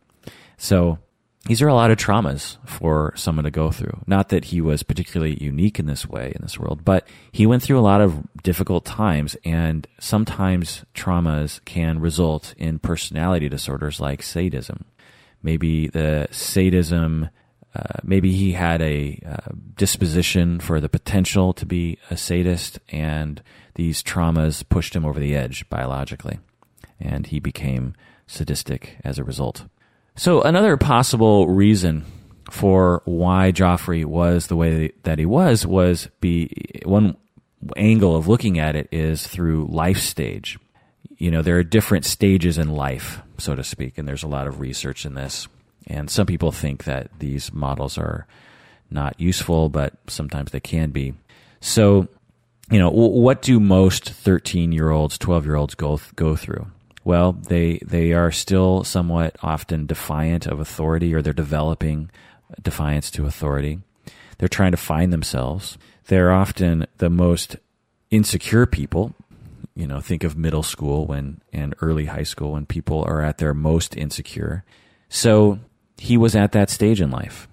So these are a lot of traumas for someone to go through. Not that he was particularly unique in this way in this world, but he went through a lot of difficult times, and sometimes traumas can result in personality disorders like sadism. Maybe the sadism, uh, maybe he had a uh, disposition for the potential to be a sadist, and these traumas pushed him over the edge biologically, and he became sadistic as a result. So another possible reason for why Joffrey was the way that he was was be one angle of looking at it is through life stage. You know, there are different stages in life, so to speak, and there's a lot of research in this. And some people think that these models are not useful, but sometimes they can be. So, you know, what do most thirteen-year-olds, twelve-year-olds go go through? Well, they they are still somewhat often defiant of authority, or they're developing defiance to authority. They're trying to find themselves. They're often the most insecure people. You know, think of middle school when and early high school when people are at their most insecure. So he was at that stage in life,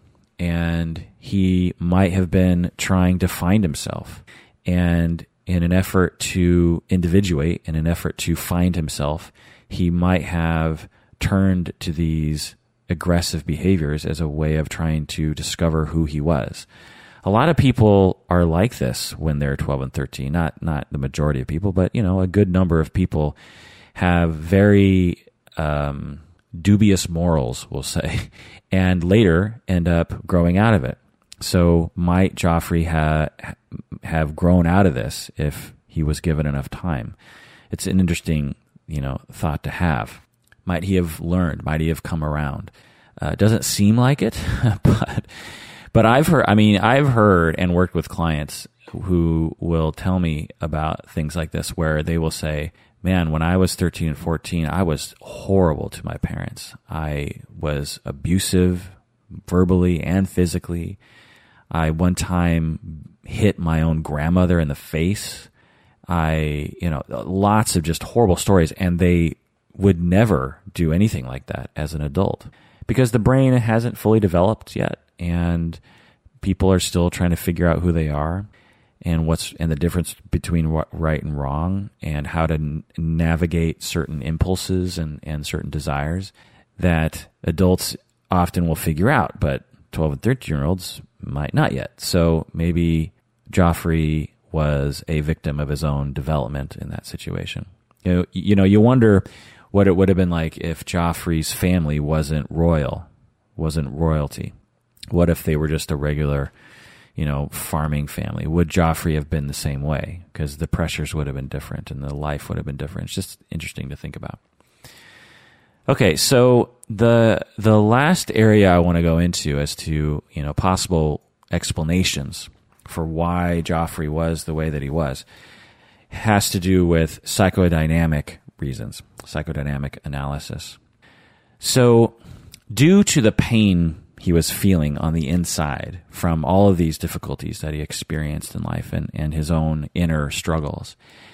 and he might have been trying to find himself. And in an effort to individuate, in an effort to find himself, he might have turned to these aggressive behaviors as a way of trying to discover who he was. A lot of people are like this when they're twelve and thirteen. Not not the majority of people, but you know, a good number of people have very um, dubious morals, we'll say, and later end up growing out of it. So might Joffrey ha- have grown out of this if he was given enough time? It's an interesting, you know, thought to have. Might he have learned? Might he have come around? Uh, it doesn't seem like it, but but I've heard. I mean, I've heard and worked with clients who will tell me about things like this, where they will say, "Man, when I was thirteen and fourteen, I was horrible to my parents. I was abusive, verbally and physically. I one time hit my own grandmother in the face. I, you know, lots of just horrible stories." And they would never do anything like that as an adult because the brain hasn't fully developed yet, and people are still trying to figure out who they are and what's and the difference between right and wrong, and how to n- navigate certain impulses and, and certain desires that adults often will figure out, but twelve and thirteen year olds might not yet. So maybe Joffrey was a victim of his own development in that situation. You know, you know, you wonder what it would have been like if Joffrey's family wasn't royal, wasn't royalty. What if they were just a regular, you know, farming family? Would Joffrey have been the same way? Because the pressures would have been different and the life would have been different. It's just interesting to think about. Okay, so the the last area I want to go into as to, you know, possible explanations for why Joffrey was the way that he was has to do with psychodynamic reasons, psychodynamic analysis. So due to the pain he was feeling on the inside from all of these difficulties that he experienced in life and, and his own inner struggles,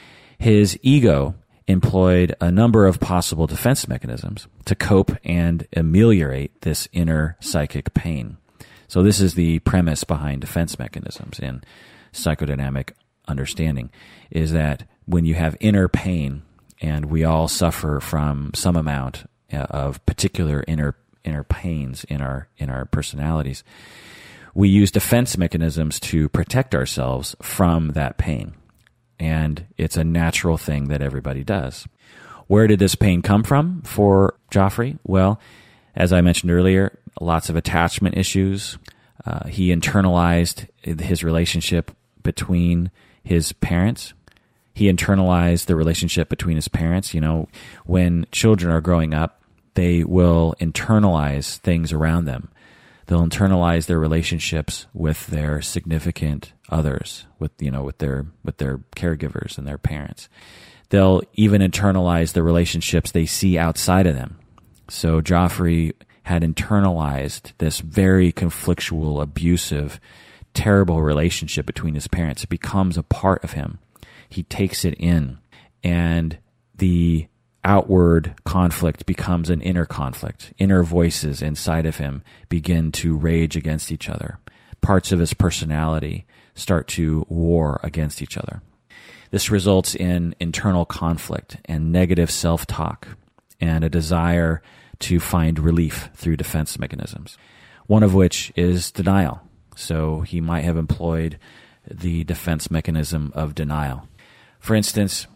his ego employed a number of possible defense mechanisms to cope and ameliorate this inner psychic pain. So this is the premise behind defense mechanisms in psychodynamic understanding, is that when you have inner pain, and we all suffer from some amount of particular inner inner pains in our in our personalities, we use defense mechanisms to protect ourselves from that pain. And it's a natural thing that everybody does. Where did this pain come from for Joffrey? Well, as I mentioned earlier, lots of attachment issues. Uh, he internalized his relationship between his parents. He internalized the relationship between his parents. You know, when children are growing up, they will internalize things around them. They'll internalize their relationships with their significant others, with, you know, with their, with their caregivers and their parents. They'll even internalize the relationships they see outside of them. So Joffrey had internalized this very conflictual, abusive, terrible relationship between his parents. It becomes a part of him. He takes it in, and the outward conflict becomes an inner conflict. Inner voices inside of him begin to rage against each other. Parts of his personality start to war against each other. This results in internal conflict and negative self-talk and a desire to find relief through defense mechanisms, one of which is denial. So he might have employed the defense mechanism of denial. For instance,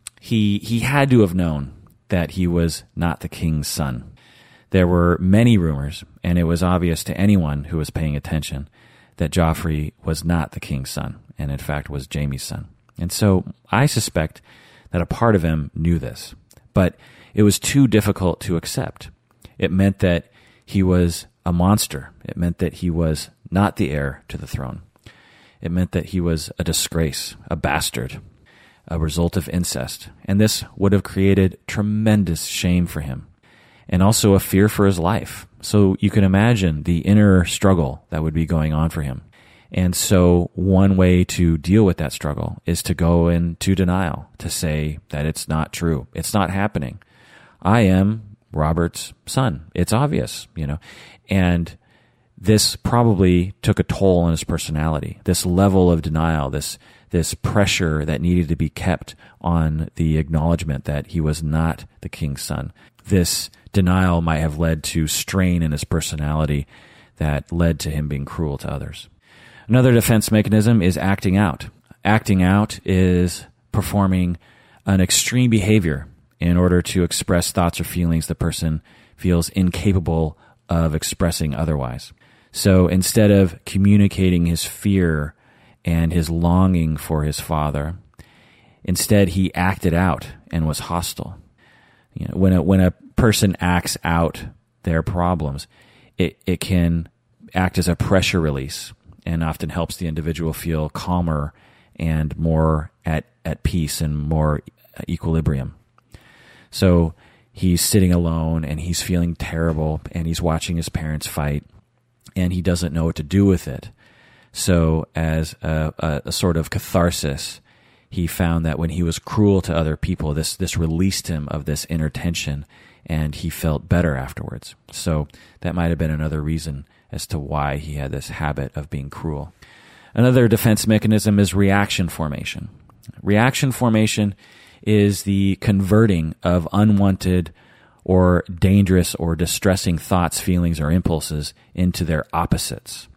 he he had to have known that he was not the king's son. There were many rumors, and it was obvious to anyone who was paying attention that Joffrey was not the king's son, and in fact was Jaime's son. And so I suspect that a part of him knew this, but it was too difficult to accept. It meant that he was a monster. It meant that he was not the heir to the throne. It meant that he was a disgrace, a bastard, a result of incest. And this would have created tremendous shame for him and also a fear for his life. So you can imagine the inner struggle that would be going on for him. And so one way to deal with that struggle is to go into denial, to say that it's not true. It's not happening. I am Robert's son. It's obvious, you know. And this probably took a toll on his personality. This level of denial, this this pressure that needed to be kept on the acknowledgement that he was not the king's son. This denial might have led to strain in his personality that led to him being cruel to others. Another defense mechanism is acting out. Acting out is performing an extreme behavior in order to express thoughts or feelings the person feels incapable of expressing otherwise. So instead of communicating his fear and his longing for his father, instead he acted out and was hostile. You know, when a, when a person acts out their problems, it, it can act as a pressure release and often helps the individual feel calmer and more at, at peace and more equilibrium. So he's sitting alone and he's feeling terrible and he's watching his parents fight and he doesn't know what to do with it. So as a, a, a sort of catharsis, he found that when he was cruel to other people, this, this released him of this inner tension and he felt better afterwards. So that might have been another reason as to why he had this habit of being cruel. Another defense mechanism is reaction formation. Reaction formation is the converting of unwanted or dangerous or distressing thoughts, feelings, or impulses into their opposites.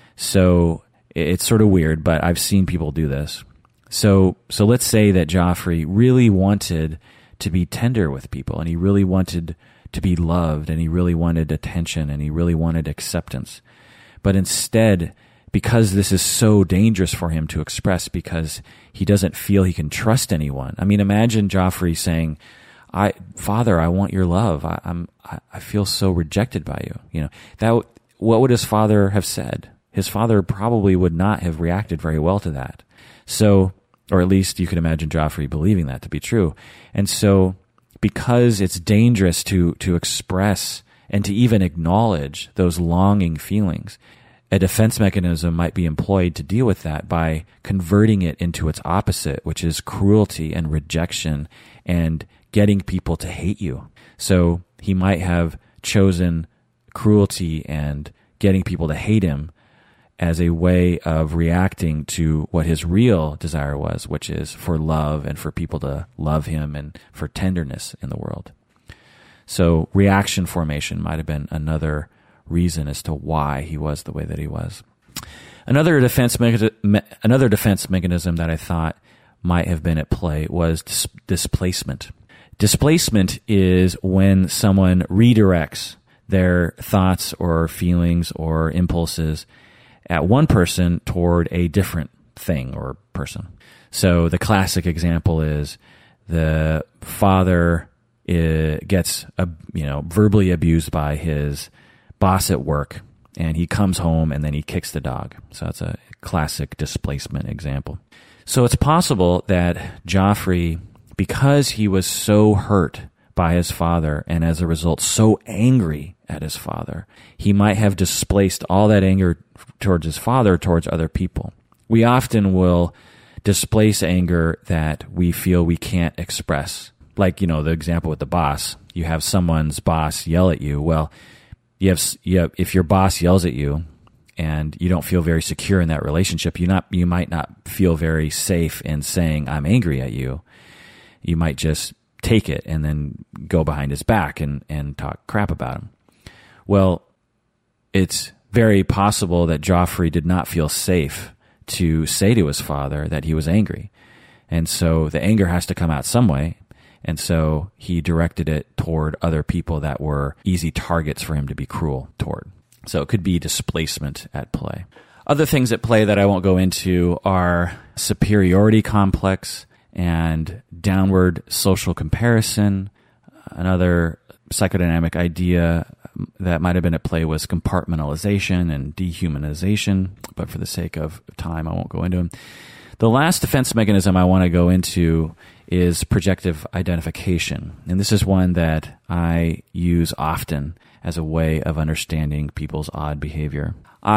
So it's sort of weird, but I've seen people do this. So so let's say that Joffrey really wanted to be tender with people, and he really wanted to be loved, and he really wanted attention, and he really wanted acceptance. But instead, because this is so dangerous for him to express, because he doesn't feel he can trust anyone. I mean, imagine Joffrey saying, "I, Father, I want your love. I, I'm, I, I feel so rejected by you." You know, that. What would his father have said? His father probably would not have reacted very well to that. So, or at least you could imagine Joffrey believing that to be true. And so, because it's dangerous to to express and to even acknowledge those longing feelings, a defense mechanism might be employed to deal with that by converting it into its opposite, which is cruelty and rejection and getting people to hate you. So he might have chosen cruelty and getting people to hate him as a way of reacting to what his real desire was, which is for love and for people to love him and for tenderness in the world. So reaction formation might have been another reason as to why he was the way that he was. Another defense me- me- another defense mechanism that I thought might have been at play was dis- displacement. Displacement is when someone redirects their thoughts or feelings or impulses at one person toward a different thing or person. So the classic example is the father uh, gets uh, you know verbally abused by his boss at work, and he comes home and then he kicks the dog. So that's a classic displacement example. So it's possible that Joffrey, because he was so hurt by his father and as a result so angry at his father, he might have displaced all that anger towards his father towards other people. We often will displace anger that we feel we can't express. Like, you know, the example with the boss. You have someone's boss yell at you. Well, you have, you have, if your boss yells at you and you don't feel very secure in that relationship, you not you might not feel very safe in saying, "I'm angry at you." You might just take it and then go behind his back and, and talk crap about him. Well, it's very possible that Joffrey did not feel safe to say to his father that he was angry. And so the anger has to come out some way. And so he directed it toward other people that were easy targets for him to be cruel toward. So it could be displacement at play. Other things at play that I won't go into are superiority complex and downward social comparison. Another psychodynamic idea that might have been at play was compartmentalization and dehumanization, but for the sake of time, I won't go into them. The last defense mechanism I want to go into is projective identification. And this is one that I use often as a way of understanding people's odd behavior.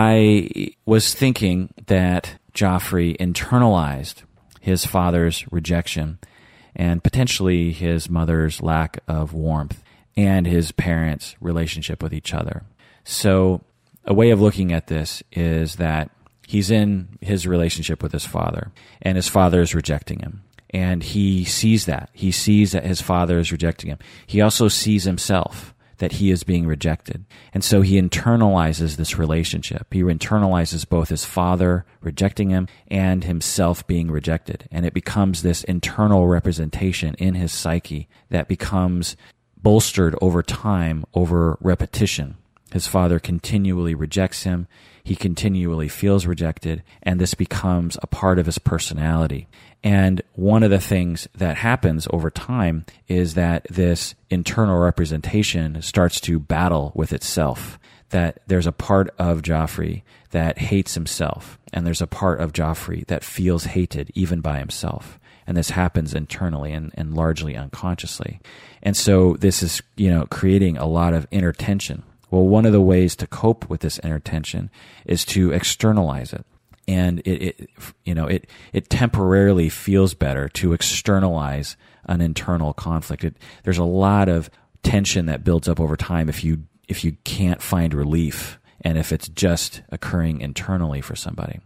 I was thinking that Joffrey internalized his father's rejection and potentially his mother's lack of warmth and his parents' relationship with each other. So a way of looking at this is that he's in his relationship with his father, and his father is rejecting him. And he sees that. He sees that his father is rejecting him. He also sees himself that he is being rejected. And so he internalizes this relationship. He internalizes both his father rejecting him and himself being rejected. And it becomes this internal representation in his psyche that becomes bolstered over time, over repetition. His father continually rejects him. He continually feels rejected, and this becomes a part of his personality. And one of the things that happens over time is that this internal representation starts to battle with itself, that there's a part of Joffrey that hates himself, and there's a part of Joffrey that feels hated even by himself. And this happens internally and, and largely unconsciously. And so this is, you know, creating a lot of inner tension. Well, one of the ways to cope with this inner tension is to externalize it. And it, it you know, it, it temporarily feels better to externalize an internal conflict. It, there's a lot of tension that builds up over time if you, if you can't find relief and if it's just occurring internally for somebody.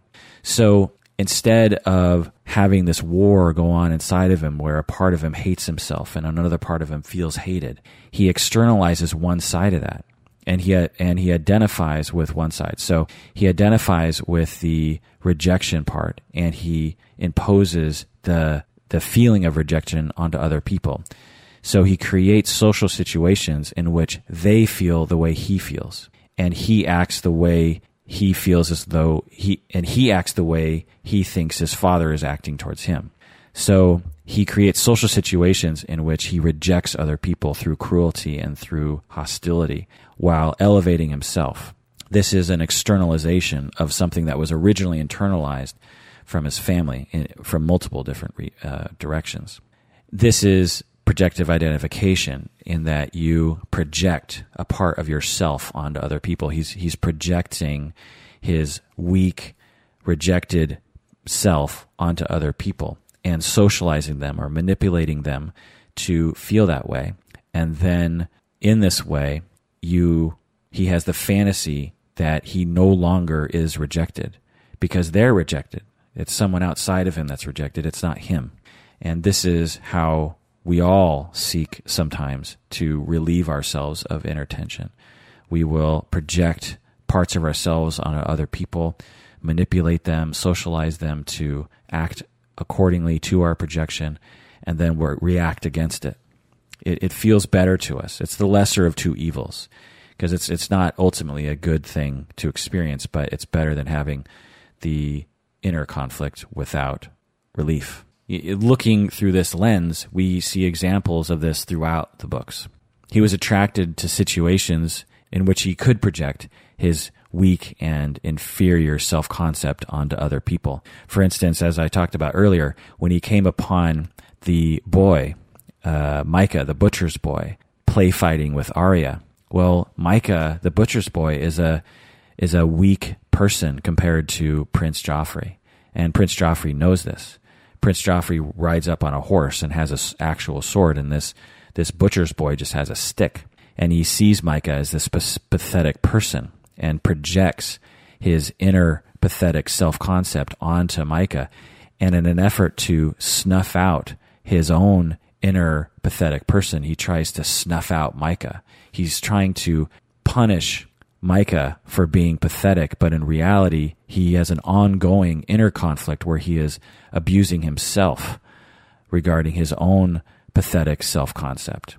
So instead of having this war go on inside of him where a part of him hates himself and another part of him feels hated, he externalizes one side of that. And he and he identifies with one side. So he identifies with the rejection part, and he imposes the the feeling of rejection onto other people. So he creates social situations in which they feel the way he feels, and he acts the way he feels as though he and he acts the way he thinks his father is acting towards him. So he creates social situations in which he rejects other people through cruelty and through hostility while elevating himself. This is an externalization of something that was originally internalized from his family from multiple different uh, directions. This is projective identification in that you project a part of yourself onto other people. He's he's projecting his weak, rejected self onto other people and socializing them or manipulating them to feel that way. And then in this way, you he has the fantasy that he no longer is rejected because they're rejected. It's someone outside of him that's rejected. It's not him. And this is how we all seek sometimes to relieve ourselves of inner tension. We will project parts of ourselves on other people, manipulate them, socialize them to act accordingly to our projection, and then we react against it. it. It feels better to us. It's the lesser of two evils because it's it's not ultimately a good thing to experience, but it's better than having the inner conflict without relief. Looking through this lens, we see examples of this throughout the books. He was attracted to situations in which he could project his weak and inferior self-concept onto other people. For instance, as I talked about earlier, when he came upon the boy, uh, Micah, the butcher's boy, play fighting with Arya, well, Micah, the butcher's boy, is a is a weak person compared to Prince Joffrey, and Prince Joffrey knows this. Prince Joffrey rides up on a horse and has an actual sword, and this this butcher's boy just has a stick. And he sees Micah as this pathetic person and projects his inner pathetic self-concept onto Micah. And in an effort to snuff out his own inner pathetic person, he tries to snuff out Micah. He's trying to punish Micah for being pathetic, but in reality, he has an ongoing inner conflict where he is abusing himself regarding his own pathetic self-concept.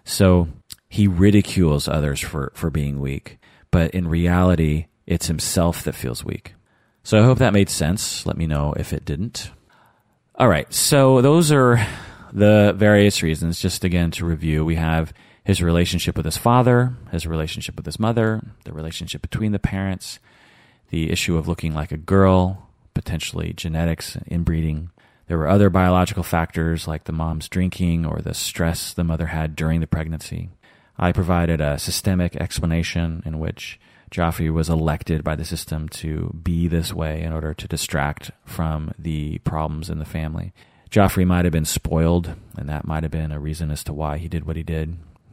So he ridicules others for, for being weak, but in reality, it's himself that feels weak. So I hope that made sense. Let me know if it didn't. All right, so those are the various reasons. Just again to review, we have his relationship with his father, his relationship with his mother, the relationship between the parents, the issue of looking like a girl, potentially genetics, inbreeding. There were other biological factors like the mom's drinking or the stress the mother had during the pregnancy. I provided a systemic explanation in which Joffrey was elected by the system to be this way in order to distract from the problems in the family. Joffrey might have been spoiled, and that might have been a reason as to why he did what he did.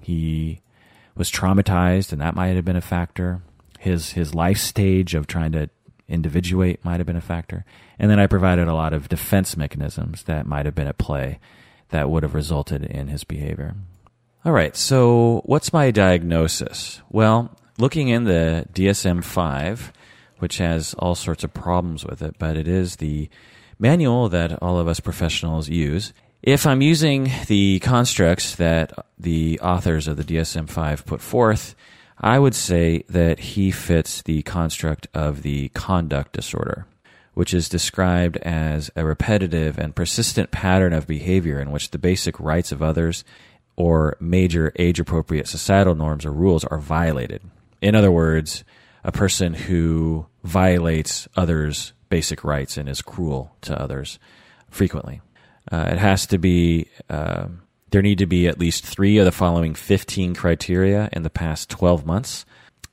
He was traumatized, and that might have been a factor. His his life stage of trying to individuate might have been a factor. And then I provided a lot of defense mechanisms that might have been at play that would have resulted in his behavior. All right, so what's my diagnosis? Well, looking in the D S M five, which has all sorts of problems with it, but it is the manual that all of us professionals use. If I'm using the constructs that the authors of the D S M five put forth, I would say that he fits the construct of the conduct disorder, which is described as a repetitive and persistent pattern of behavior in which the basic rights of others or major age-appropriate societal norms or rules are violated. In other words, a person who violates others' basic rights and is cruel to others frequently. Uh, it has to be, uh, there need to be at least three of the following fifteen criteria in the past twelve months.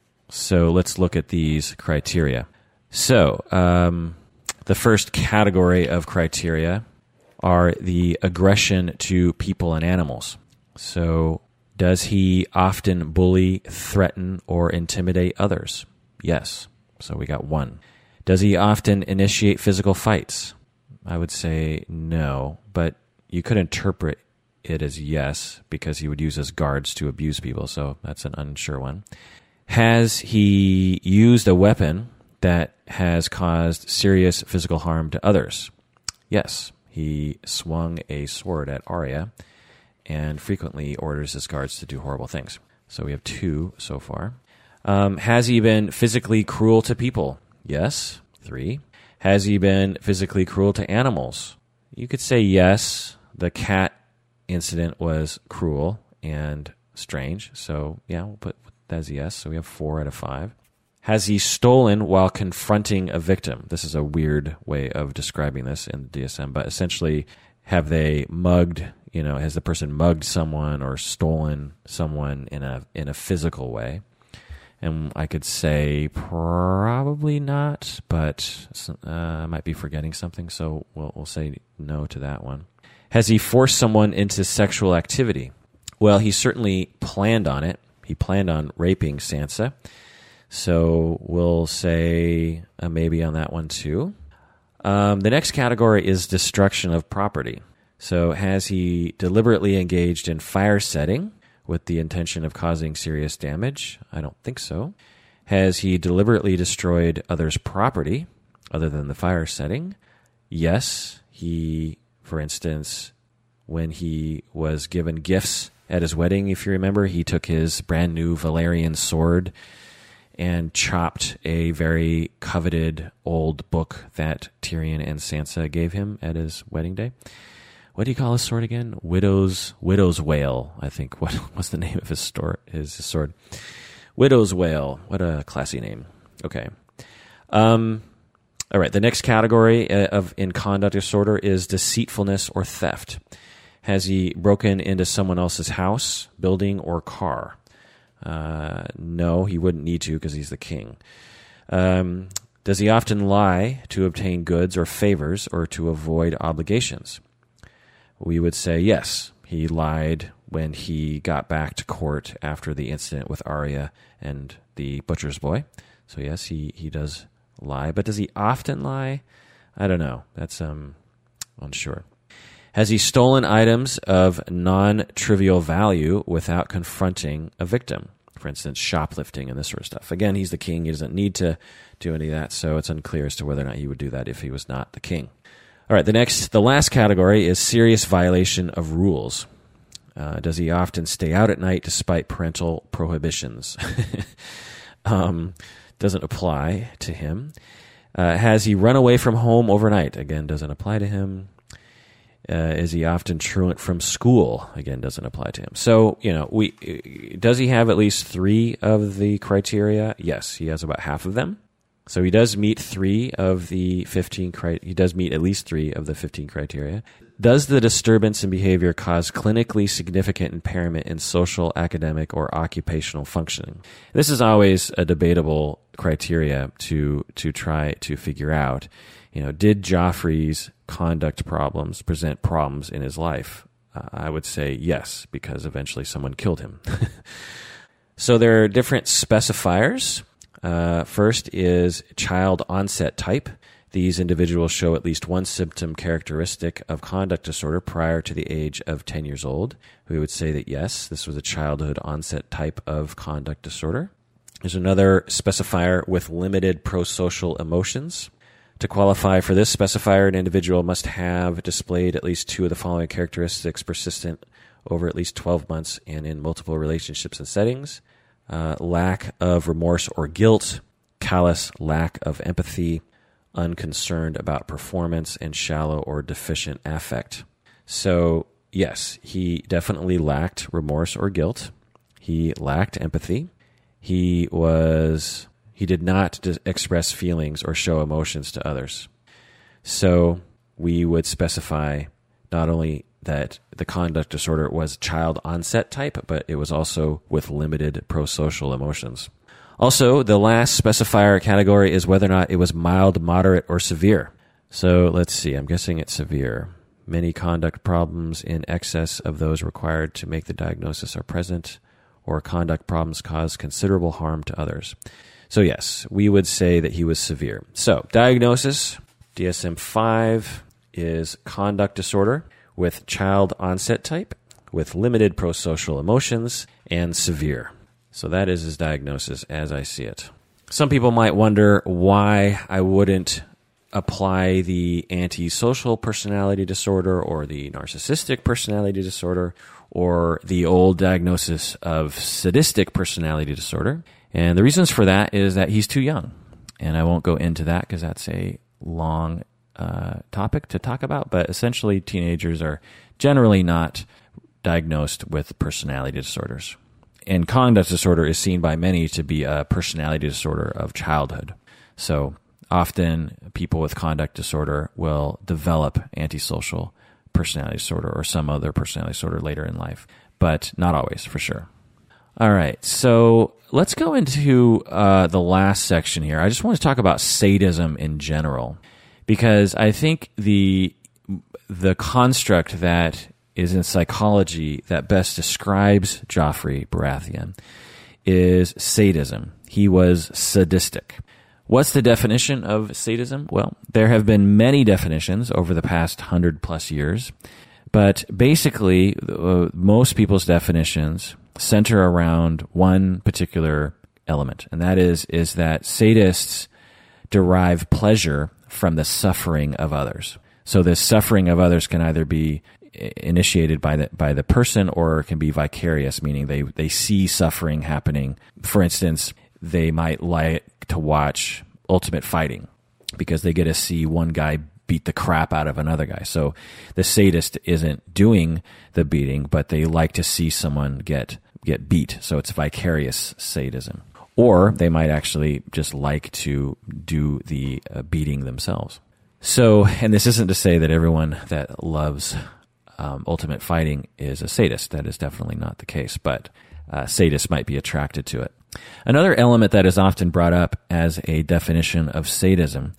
So let's look at these criteria. So um, the first category of criteria are the aggression to people and animals. So does he often bully, threaten, or intimidate others? Yes. So we got one. Does he often initiate physical fights? I would say no, but you could interpret it as yes because he would use his guards to abuse people, so that's an unsure one. Has he used a weapon that has caused serious physical harm to others? Yes. He swung a sword at Arya and frequently orders his guards to do horrible things. So we have two so far. Um, has he been physically cruel to people? Yes. Three. Has he been physically cruel to animals? You could say yes. The cat incident was cruel and strange. So yeah, we'll put that as yes. So we have four out of five. Has he stolen while confronting a victim? This is a weird way of describing this in the D S M, but essentially, have they mugged, you know, has the person mugged someone or stolen someone in a in a physical way? And I could say probably not, but uh, I might be forgetting something, so we'll, we'll say no to that one. Has he forced someone into sexual activity? Well, he certainly planned on it. He planned on raping Sansa, so we'll say a maybe on that one too. Um, the next category is destruction of property. So has he deliberately engaged in fire setting with the intention of causing serious damage? I don't think so. Has he deliberately destroyed others' property other than the fire setting? Yes. He, for instance, when he was given gifts at his wedding, if you remember, he took his brand new Valyrian sword and chopped a very coveted old book that Tyrion and Sansa gave him at his wedding day. What do you call his sword again? Widow's Widow's Wail, I think. What was the name of his, store, his, his sword? Widow's Wail. What a classy name. Okay. Um, all right. The next category of in conduct disorder is deceitfulness or theft. Has he broken into someone else's house, building, or car? Uh, no, he wouldn't need to because he's the king. Um, does he often lie to obtain goods or favors or to avoid obligations? We would say yes. He lied when he got back to court after the incident with Arya and the butcher's boy. So yes, he, he does lie. But does he often lie? I don't know. That's um unsure. Has he stolen items of non-trivial value without confronting a victim? For instance, shoplifting and this sort of stuff. Again, he's the king. He doesn't need to do any of that, so it's unclear as to whether or not he would do that if he was not the king. All right, the next, the last category is serious violation of rules. Uh, does he often stay out at night despite parental prohibitions? um, doesn't apply to him. Uh, has he run away from home overnight? Again, doesn't apply to him. Uh, is he often truant from school? Again, doesn't apply to him. So, you know, we does he have at least three of the criteria? Yes, he has about half of them. So he does meet three of the fifteen. Cri- he does meet at least three of the fifteen criteria. Does the disturbance in behavior cause clinically significant impairment in social, academic, or occupational functioning? This is always a debatable criteria to to try to figure out. You know, did Joffrey's conduct problems present problems in his life? Uh, I would say yes, because eventually someone killed him. So there are different specifiers. Uh, first is child onset type. These individuals show at least one symptom characteristic of conduct disorder prior to the age of ten years old. We would say that yes, this was a childhood onset type of conduct disorder. There's another specifier with limited prosocial emotions. To qualify for this specifier, an individual must have displayed at least two of the following characteristics persistent over at least twelve months and in multiple relationships and settings. Uh, lack of remorse or guilt, callous lack of empathy, unconcerned about performance, and shallow or deficient affect. So, yes, he definitely lacked remorse or guilt. He lacked empathy. He was he did not dis- express feelings or show emotions to others. So, we would specify not only that the conduct disorder was child onset type, but it was also with limited prosocial emotions. Also, the last specifier category is whether or not it was mild, moderate, or severe. So let's see, I'm guessing it's severe. Many conduct problems in excess of those required to make the diagnosis are present, or conduct problems cause considerable harm to others. So yes, we would say that he was severe. So diagnosis, D S M five is conduct disorder with child onset type, with limited prosocial emotions, and severe. So that is his diagnosis as I see it. Some people might wonder why I wouldn't apply the antisocial personality disorder or the narcissistic personality disorder or the old diagnosis of sadistic personality disorder. And the reasons for that is that he's too young. And I won't go into that because that's a long uh, topic to talk about. But essentially, teenagers are generally not diagnosed with personality disorders. And conduct disorder is seen by many to be a personality disorder of childhood. So often people with conduct disorder will develop antisocial personality disorder or some other personality disorder later in life, but not always, for sure. All right, so let's go into uh, the last section here. I just want to talk about sadism in general, because I think the the construct that is in psychology that best describes Joffrey Baratheon is sadism. He was sadistic. What's the definition of sadism? Well, there have been many definitions over the past hundred plus years, but basically uh, most people's definitions center around one particular element, and that is, is that sadists derive pleasure from the suffering of others. So the suffering of others can either be initiated by the by the person, or it can be vicarious, meaning they they see suffering happening. For instance, they might like to watch Ultimate Fighting because they get to see one guy beat the crap out of another guy. So the sadist isn't doing the beating, but they like to see someone get get beat. So it's vicarious sadism. Or they might actually just like to do the uh, beating themselves. So, and this isn't to say that everyone that loves Um, Ultimate Fighting is a sadist. That is definitely not the case, but uh, sadists might be attracted to it. Another element that is often brought up as a definition of sadism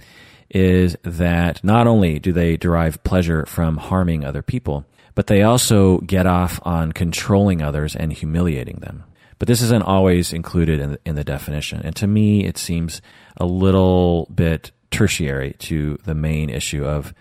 is that not only do they derive pleasure from harming other people, but they also get off on controlling others and humiliating them. But this isn't always included in the, in the definition. And to me, it seems a little bit tertiary to the main issue of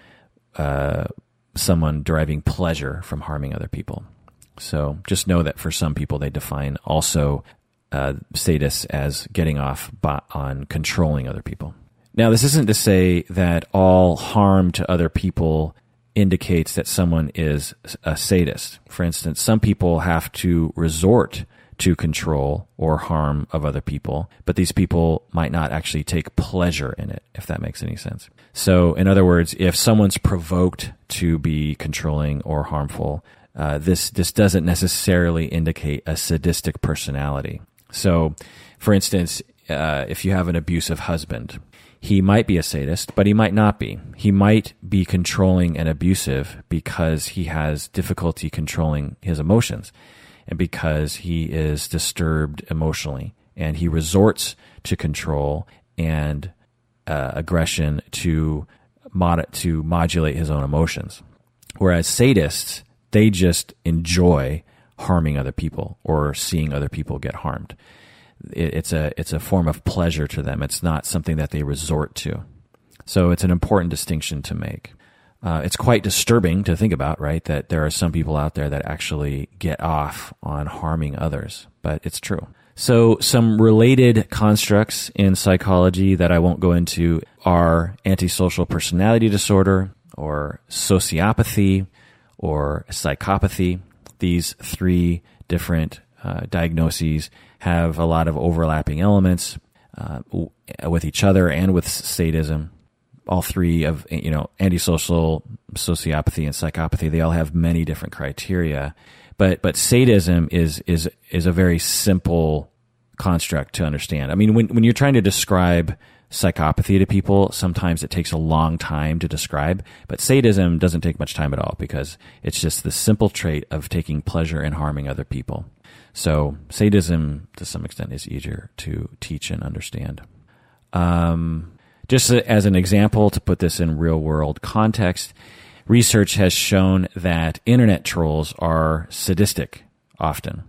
uh someone deriving pleasure from harming other people. So just know that for some people, they define also uh, sadists as getting off by, on controlling other people. Now, this isn't to say that all harm to other people indicates that someone is a sadist. For instance, some people have to resort to control or harm of other people, but these people might not actually take pleasure in it, if that makes any sense. So, in other words, if someone's provoked to be controlling or harmful, uh, this this doesn't necessarily indicate a sadistic personality. So, for instance, uh, if you have an abusive husband, he might be a sadist, but he might not be. He might be controlling and abusive because he has difficulty controlling his emotions, and because he is disturbed emotionally, and he resorts to control and uh, aggression to mod- to modulate his own emotions. Whereas sadists, they just enjoy harming other people or seeing other people get harmed. It, it's a it's a form of pleasure to them. It's not something that they resort to. So it's an important distinction to make. Uh, it's quite disturbing to think about, right? That there are some people out there that actually get off on harming others, but it's true. So some related constructs in psychology that I won't go into are antisocial personality disorder, or sociopathy, or psychopathy. These three different uh, diagnoses have a lot of overlapping elements uh, with each other and with sadism. All three of, you know, antisocial, sociopathy, and psychopathy, they all have many different criteria. But but sadism is is is a very simple construct to understand. I mean, when when you're trying to describe psychopathy to people, sometimes it takes a long time to describe, but sadism doesn't take much time at all because it's just the simple trait of taking pleasure in harming other people. So sadism, to some extent, is easier to teach and understand. Um, just as an example, to put this in real-world context, research has shown that internet trolls are sadistic often.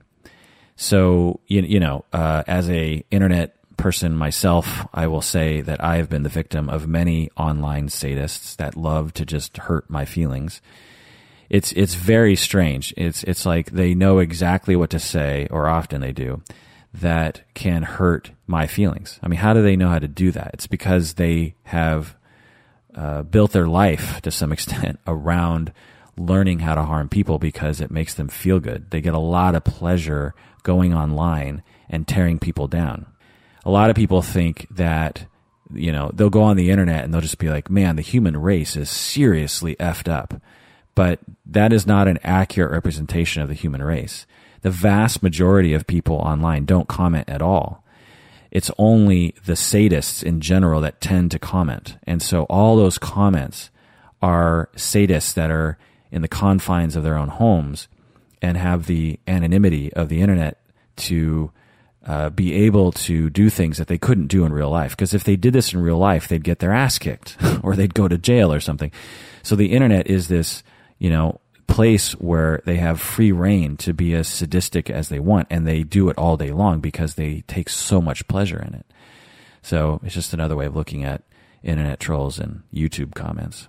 So, you, you know, uh, as a internet person myself, I will say that I have been the victim of many online sadists that love to just hurt my feelings. It's it's very strange. It's it's like they know exactly what to say, or often they do, that can hurt my feelings. I mean, how do they know how to do that? It's because they have uh, built their life to some extent around learning how to harm people because it makes them feel good. They get a lot of pleasure going online and tearing people down. A lot of people think that, you know, they'll go on the internet and they'll just be like, man, the human race is seriously effed up. But that is not an accurate representation of the human race. The vast majority of people online don't comment at all. It's only the sadists in general that tend to comment. And so all those comments are sadists that are in the confines of their own homes and have the anonymity of the internet to uh, be able to do things that they couldn't do in real life. Because if they did this in real life, they'd get their ass kicked or they'd go to jail or something. So the internet is this, you know, place where they have free reign to be as sadistic as they want, and they do it all day long because they take so much pleasure in it. So it's just another way of looking at internet trolls and YouTube comments.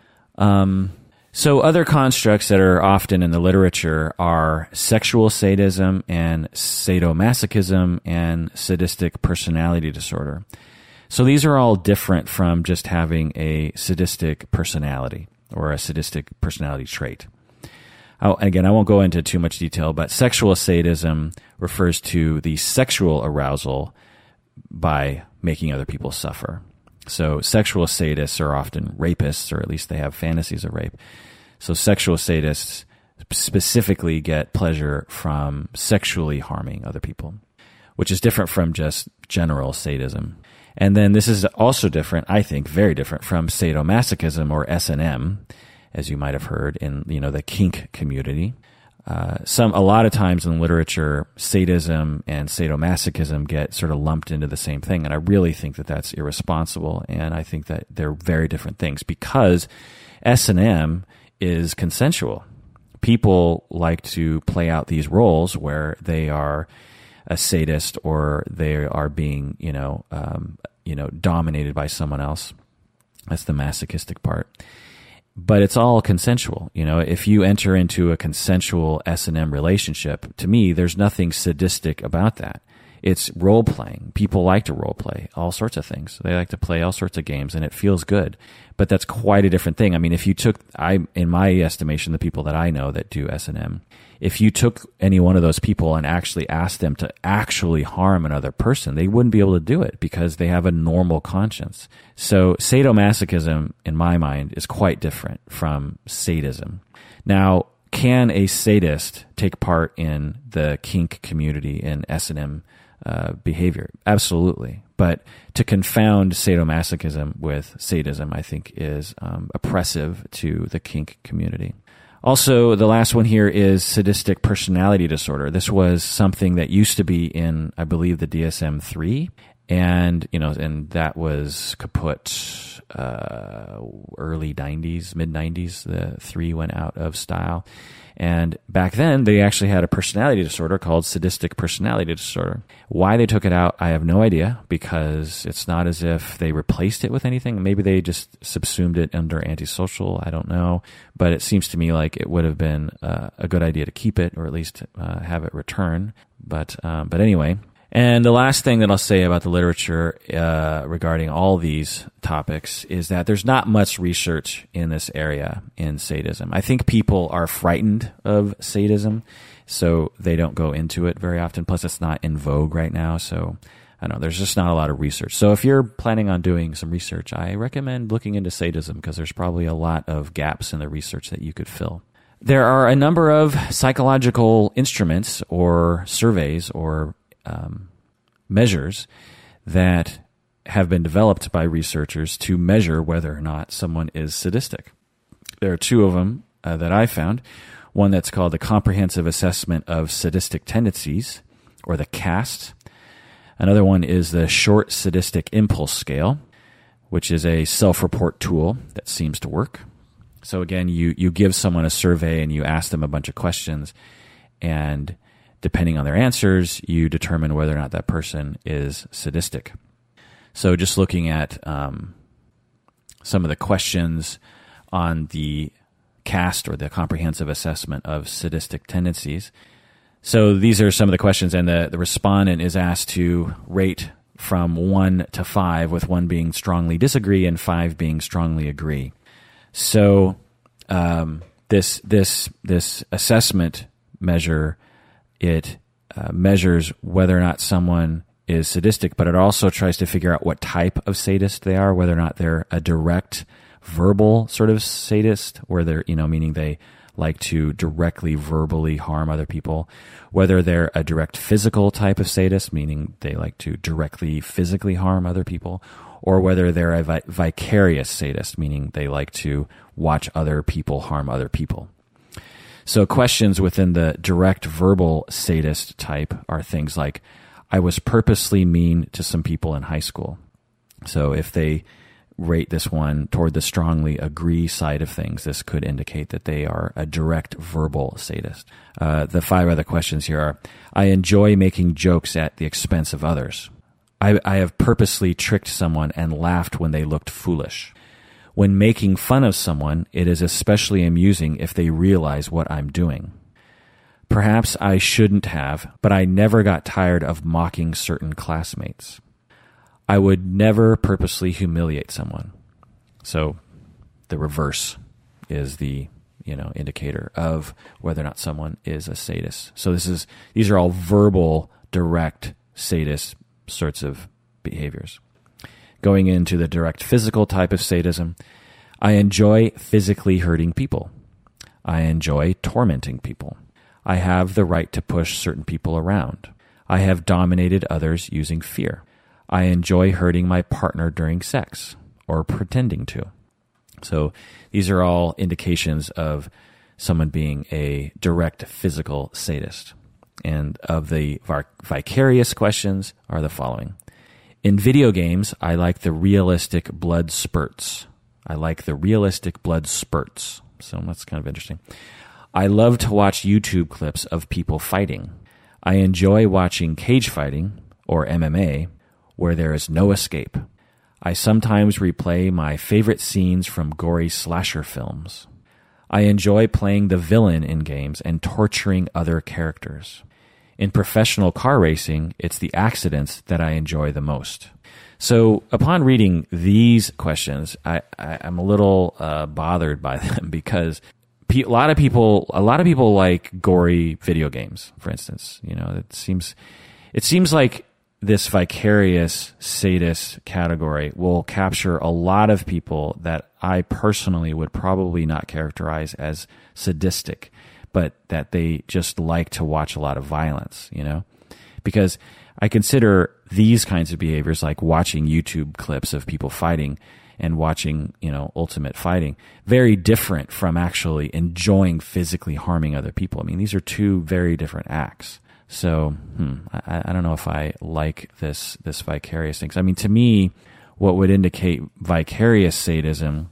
Um, so other constructs that are often in the literature are sexual sadism and sadomasochism and sadistic personality disorder. So these are all different from just having a sadistic personality or a sadistic personality trait. Oh, again, I won't go into too much detail, but sexual sadism refers to the sexual arousal by making other people suffer. So sexual sadists are often rapists, or at least they have fantasies of rape. So sexual sadists specifically get pleasure from sexually harming other people, which is different from just general sadism. And then this is also different, I think, very different from sadomasochism or S and M, as you might have heard in, you know, the kink community. Uh, some, a lot of times in literature, sadism and sadomasochism get sort of lumped into the same thing. And I really think that that's irresponsible. And I think that they're very different things because S and M is consensual. People like to play out these roles where they are a sadist or they are being, you know, um, you know, dominated by someone else. That's the masochistic part. But it's all consensual. You know, if you enter into a consensual S and M relationship, to me, there's nothing sadistic about that. It's role playing. People like to role play all sorts of things. They like to play all sorts of games, and it feels good. But that's quite a different thing. I mean, if you took, I, in my estimation, the people that I know that do S and M, if you took any one of those people and actually asked them to actually harm another person, they wouldn't be able to do it because they have a normal conscience. So sadomasochism, in my mind, is quite different from sadism. Now, can a sadist take part in the kink community and S and M uh, behavior? Absolutely. But to confound sadomasochism with sadism, I think, is um, oppressive to the kink community. Also, the last one here is sadistic personality disorder. This was something that used to be in, I believe, the D S M three, And, you know, and that was kaput uh, early nineties, mid nineties. The three went out of style. And back then, they actually had a personality disorder called sadistic personality disorder. Why they took it out, I have no idea, because it's not as if they replaced it with anything. Maybe they just subsumed it under antisocial. I don't know. But it seems to me like it would have been uh, a good idea to keep it, or at least uh, have it return. But um, but anyway. And the last thing that I'll say about the literature uh, regarding all these topics is that there's not much research in this area in sadism. I think people are frightened of sadism, so they don't go into it very often. Plus, it's not in vogue right now, so I don't know. There's just not a lot of research. So if you're planning on doing some research, I recommend looking into sadism because there's probably a lot of gaps in the research that you could fill. There are a number of psychological instruments or surveys or Um, measures that have been developed by researchers to measure whether or not someone is sadistic. There are two of them uh, that I found. One that's called the Comprehensive Assessment of Sadistic Tendencies, or the CAST. Another one is the Short Sadistic Impulse Scale, which is a self-report tool that seems to work. So again, you, you give someone a survey and you ask them a bunch of questions, and depending on their answers, you determine whether or not that person is sadistic. So just looking at um, some of the questions on the CAST, or the Comprehensive Assessment of Sadistic Tendencies. So these are some of the questions, and the, the respondent is asked to rate from one to five, with one being strongly disagree and five being strongly agree. So um, this this this assessment measure, it uh, measures whether or not someone is sadistic, but it also tries to figure out what type of sadist they are, whether or not they're a direct verbal sort of sadist, where they're, you know, meaning they like to directly verbally harm other people, whether they're a direct physical type of sadist, meaning they like to directly physically harm other people, or whether they're a vi- vicarious sadist, meaning they like to watch other people harm other people. So questions within the direct verbal sadist type are things like, I was purposely mean to some people in high school. So if they rate this one toward the strongly agree side of things, this could indicate that they are a direct verbal sadist. Uh, the five other questions here are, I enjoy making jokes at the expense of others. I, I have purposely tricked someone and laughed when they looked foolish. When making fun of someone, it is especially amusing if they realize what I'm doing. Perhaps I shouldn't have, but I never got tired of mocking certain classmates. I would never purposely humiliate someone. So the reverse is the, you know, indicator of whether or not someone is a sadist. So this is these are all verbal, direct sadist sorts of behaviors. Going into the direct physical type of sadism, I enjoy physically hurting people. I enjoy tormenting people. I have the right to push certain people around. I have dominated others using fear. I enjoy hurting my partner during sex, or pretending to. So these are all indications of someone being a direct physical sadist. And of the vicarious questions are the following. In video games, I like the realistic blood spurts. I like the realistic blood spurts. So that's kind of interesting. I love to watch YouTube clips of people fighting. I enjoy watching cage fighting, or M M A, where there is no escape. I sometimes replay my favorite scenes from gory slasher films. I enjoy playing the villain in games and torturing other characters. In professional car racing, it's the accidents that I enjoy the most. So upon reading these questions, I, I, I'm a little uh, bothered by them because pe- a lot of people, a lot of people like gory video games, for instance. You know, it seems, it seems like this vicarious sadist category will capture a lot of people that I personally would probably not characterize as sadistic, but that they just like to watch a lot of violence, you know? Because I consider these kinds of behaviors, like watching YouTube clips of people fighting and watching, you know, ultimate fighting, very different from actually enjoying physically harming other people. I mean, these are two very different acts. So hmm, I, I don't know if I like this this vicarious thing. I mean, to me, what would indicate vicarious sadism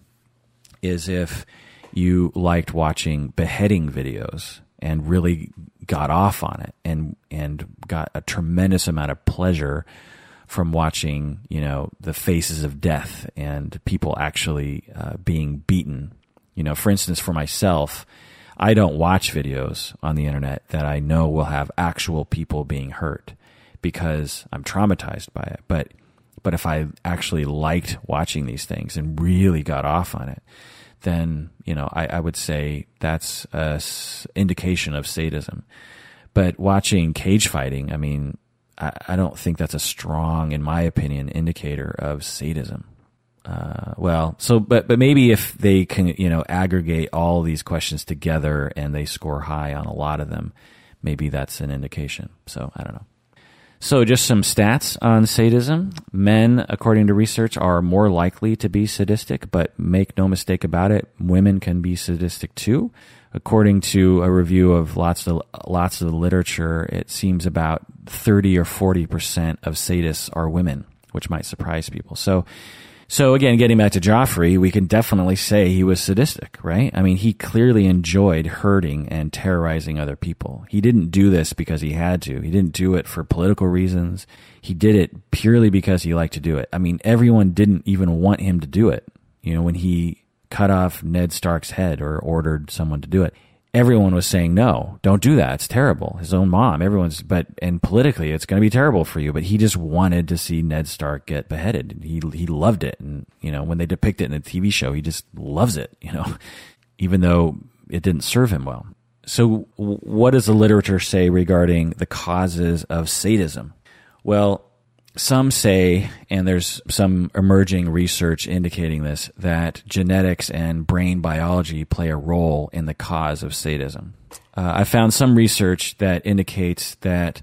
is if you liked watching beheading videos and really got off on it and and got a tremendous amount of pleasure from watching, you know, the faces of death and people actually uh, being beaten. You know, for instance, for myself, I don't watch videos on the internet that I know will have actual people being hurt because I'm traumatized by it. But but if I actually liked watching these things and really got off on it, then, you know, I, I would say that's a s- indication of sadism. But watching cage fighting, I mean, I, I don't think that's a strong, in my opinion, indicator of sadism. Uh, well, so, but, but maybe if they can, you know, aggregate all these questions together and they score high on a lot of them, maybe that's an indication. So I don't know. So just some stats on sadism. Men, according to research, are more likely to be sadistic, but make no mistake about it, women can be sadistic too. According to a review of lots of lots of the literature, it seems about thirty or forty percent of sadists are women, which might surprise people. So So again, getting back to Joffrey, we can definitely say he was sadistic, right? I mean, he clearly enjoyed hurting and terrorizing other people. He didn't do this because he had to. He didn't do it for political reasons. He did it purely because he liked to do it. I mean, everyone didn't even want him to do it. You know, when he cut off Ned Stark's head or ordered someone to do it, everyone was saying, no, don't do that. It's terrible. His own mom, everyone's, but, and politically, it's going to be terrible for you. But he just wanted to see Ned Stark get beheaded. He, he loved it. And, you know, when they depict it in a T V show, he just loves it, you know, even though it didn't serve him well. So what does the literature say regarding the causes of sadism? Well, some say, and there's some emerging research indicating this, that genetics and brain biology play a role in the cause of sadism. Uh, I found some research that indicates that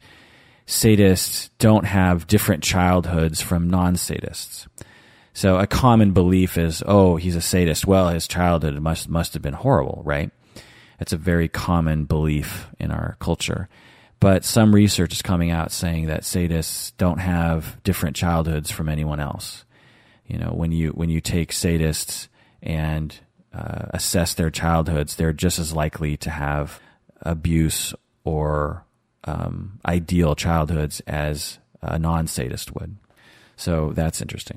sadists don't have different childhoods from non-sadists. So a common belief is, oh, he's a sadist. Well, his childhood must must have been horrible, right? It's a very common belief in our culture. But some research is coming out saying that sadists don't have different childhoods from anyone else. You know, when you when you take sadists and uh, assess their childhoods, they're just as likely to have abuse or um, ideal childhoods as a non-sadist would. So that's interesting.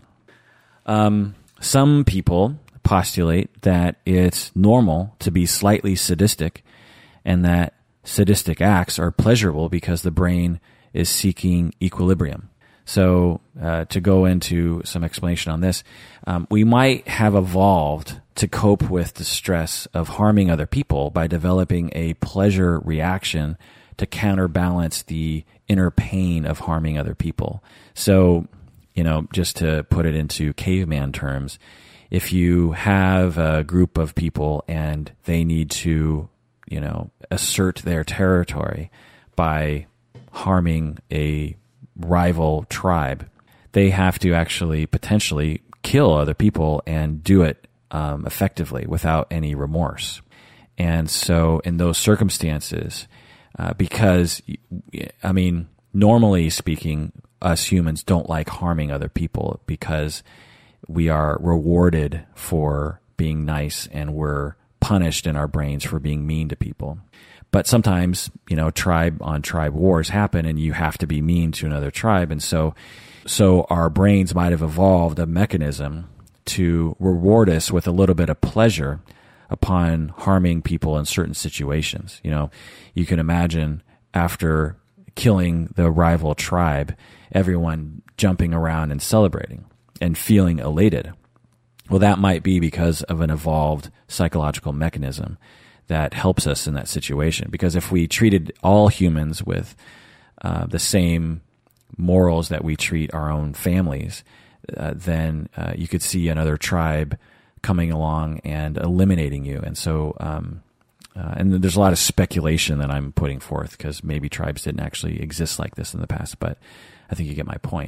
Um, some people postulate that it's normal to be slightly sadistic and that sadistic acts are pleasurable because the brain is seeking equilibrium. So uh, to go into some explanation on this, um, we might have evolved to cope with the stress of harming other people by developing a pleasure reaction to counterbalance the inner pain of harming other people. So, you know, just to put it into caveman terms, if you have a group of people and they need to, you know, assert their territory by harming a rival tribe, they have to actually potentially kill other people and do it um, effectively without any remorse. And so in those circumstances, uh, because, I mean, normally speaking, us humans don't like harming other people because we are rewarded for being nice and we're punished in our brains for being mean to people. But sometimes, you know, tribe on tribe wars happen and you have to be mean to another tribe. And so, so our brains might have evolved a mechanism to reward us with a little bit of pleasure upon harming people in certain situations. You know, you can imagine after killing the rival tribe, everyone jumping around and celebrating and feeling elated. Well, that might be because of an evolved psychological mechanism that helps us in that situation. Because if we treated all humans with uh, the same morals that we treat our own families, uh, then uh, you could see another tribe coming along and eliminating you. And so, um, uh, and there's a lot of speculation that I'm putting forth because maybe tribes didn't actually exist like this in the past, but I think you get my point.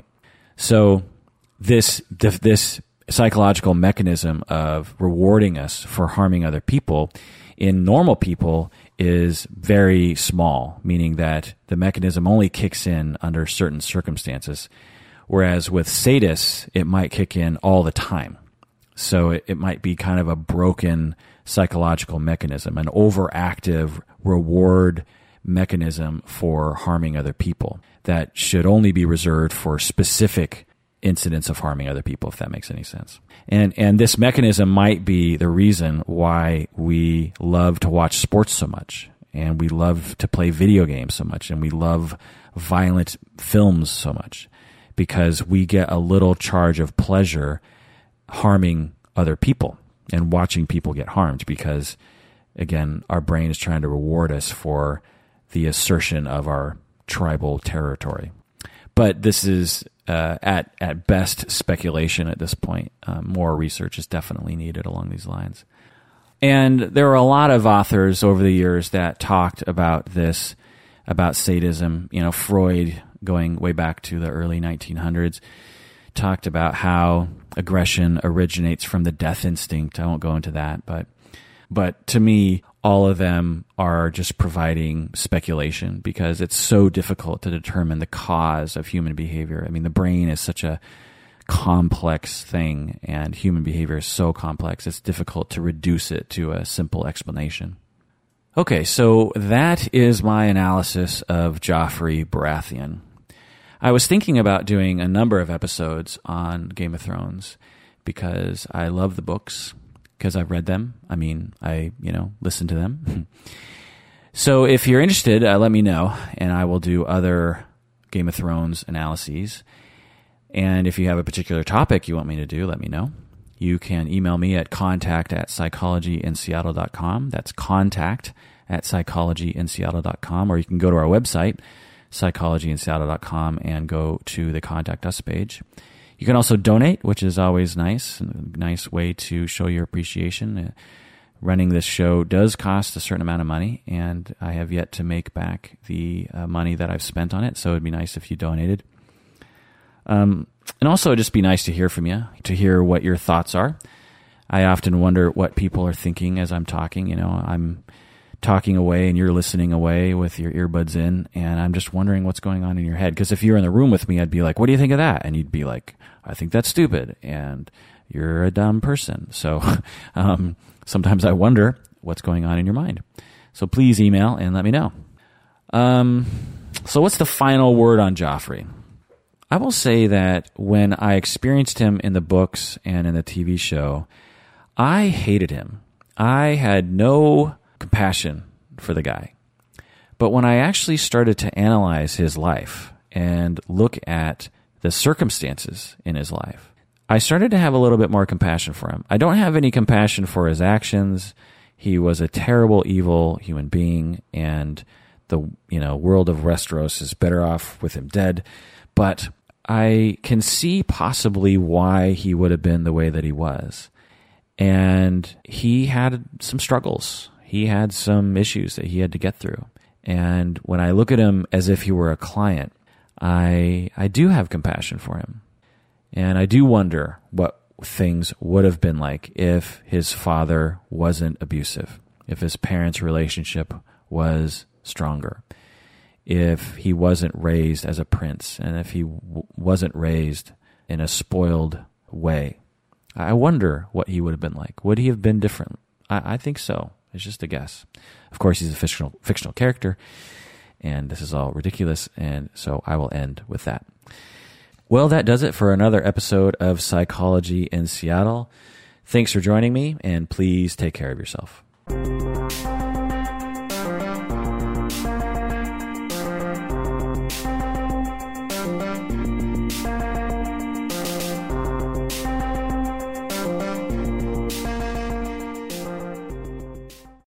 So this this psychological mechanism of rewarding us for harming other people, in normal people, is very small, meaning that the mechanism only kicks in under certain circumstances, whereas with sadists, it might kick in all the time. So it, it might be kind of a broken psychological mechanism, an overactive reward mechanism for harming other people that should only be reserved for specific incidents of harming other people, if that makes any sense. And and this mechanism might be the reason why we love to watch sports so much, and we love to play video games so much, and we love violent films so much, because we get a little charge of pleasure harming other people and watching people get harmed, because, again, our brain is trying to reward us for the assertion of our tribal territory. But this is uh, at at best speculation at this point. Um, more research is definitely needed along these lines. And there are a lot of authors over the years that talked about this, about sadism. You know, Freud, going way back to the early nineteen hundreds, talked about how aggression originates from the death instinct. I won't go into that, but but to me, all of them are just providing speculation, because it's so difficult to determine the cause of human behavior. I mean, the brain is such a complex thing, and human behavior is so complex, it's difficult to reduce it to a simple explanation. Okay, so that is my analysis of Joffrey Baratheon. I was thinking about doing a number of episodes on Game of Thrones because I love the books, because I've read them. I mean, I, you know, listen to them. So if you're interested, uh, let me know, and I will do other Game of Thrones analyses. And if you have a particular topic you want me to do, let me know. You can email me at contact at psychology in seattle dot com. That's contact at psychology in seattle dot com. Or you can go to our website, psychology in seattle dot com, and go to the Contact Us page. You can also donate, which is always nice, a nice way to show your appreciation. Uh, running this show does cost a certain amount of money, and I have yet to make back the uh, money that I've spent on it, so it'd be nice if you donated. Um, and also, it'd just be nice to hear from you, to hear what your thoughts are. I often wonder what people are thinking as I'm talking. You know, I'm talking away and you're listening away with your earbuds in, and I'm just wondering what's going on in your head. Because if you're in the room with me, I'd be like, what do you think of that? And you'd be like, I think that's stupid, and you're a dumb person. So um, sometimes I wonder what's going on in your mind. So please email and let me know. Um, so what's the final word on Joffrey? I will say that when I experienced him in the books and in the T V show, I hated him. I had no compassion for the guy. But when I actually started to analyze his life and look at the circumstances in his life, I started to have a little bit more compassion for him. I don't have any compassion for his actions. He was a terrible, evil human being, and the you know world of Westeros is better off with him dead. But I can see possibly why he would have been the way that he was. And he had some struggles. He had some issues that he had to get through. And when I look at him as if he were a client, I I do have compassion for him. And I do wonder what things would have been like if his father wasn't abusive, if his parents' relationship was stronger, if he wasn't raised as a prince, and if he w- wasn't raised in a spoiled way. I wonder what he would have been like. Would he have been different? I, I think so. It's just a guess. Of course, he's a fictional fictional character, and this is all ridiculous, and so I will end with that. Well, that does it for another episode of Psychology in Seattle. Thanks for joining me, and please take care of yourself.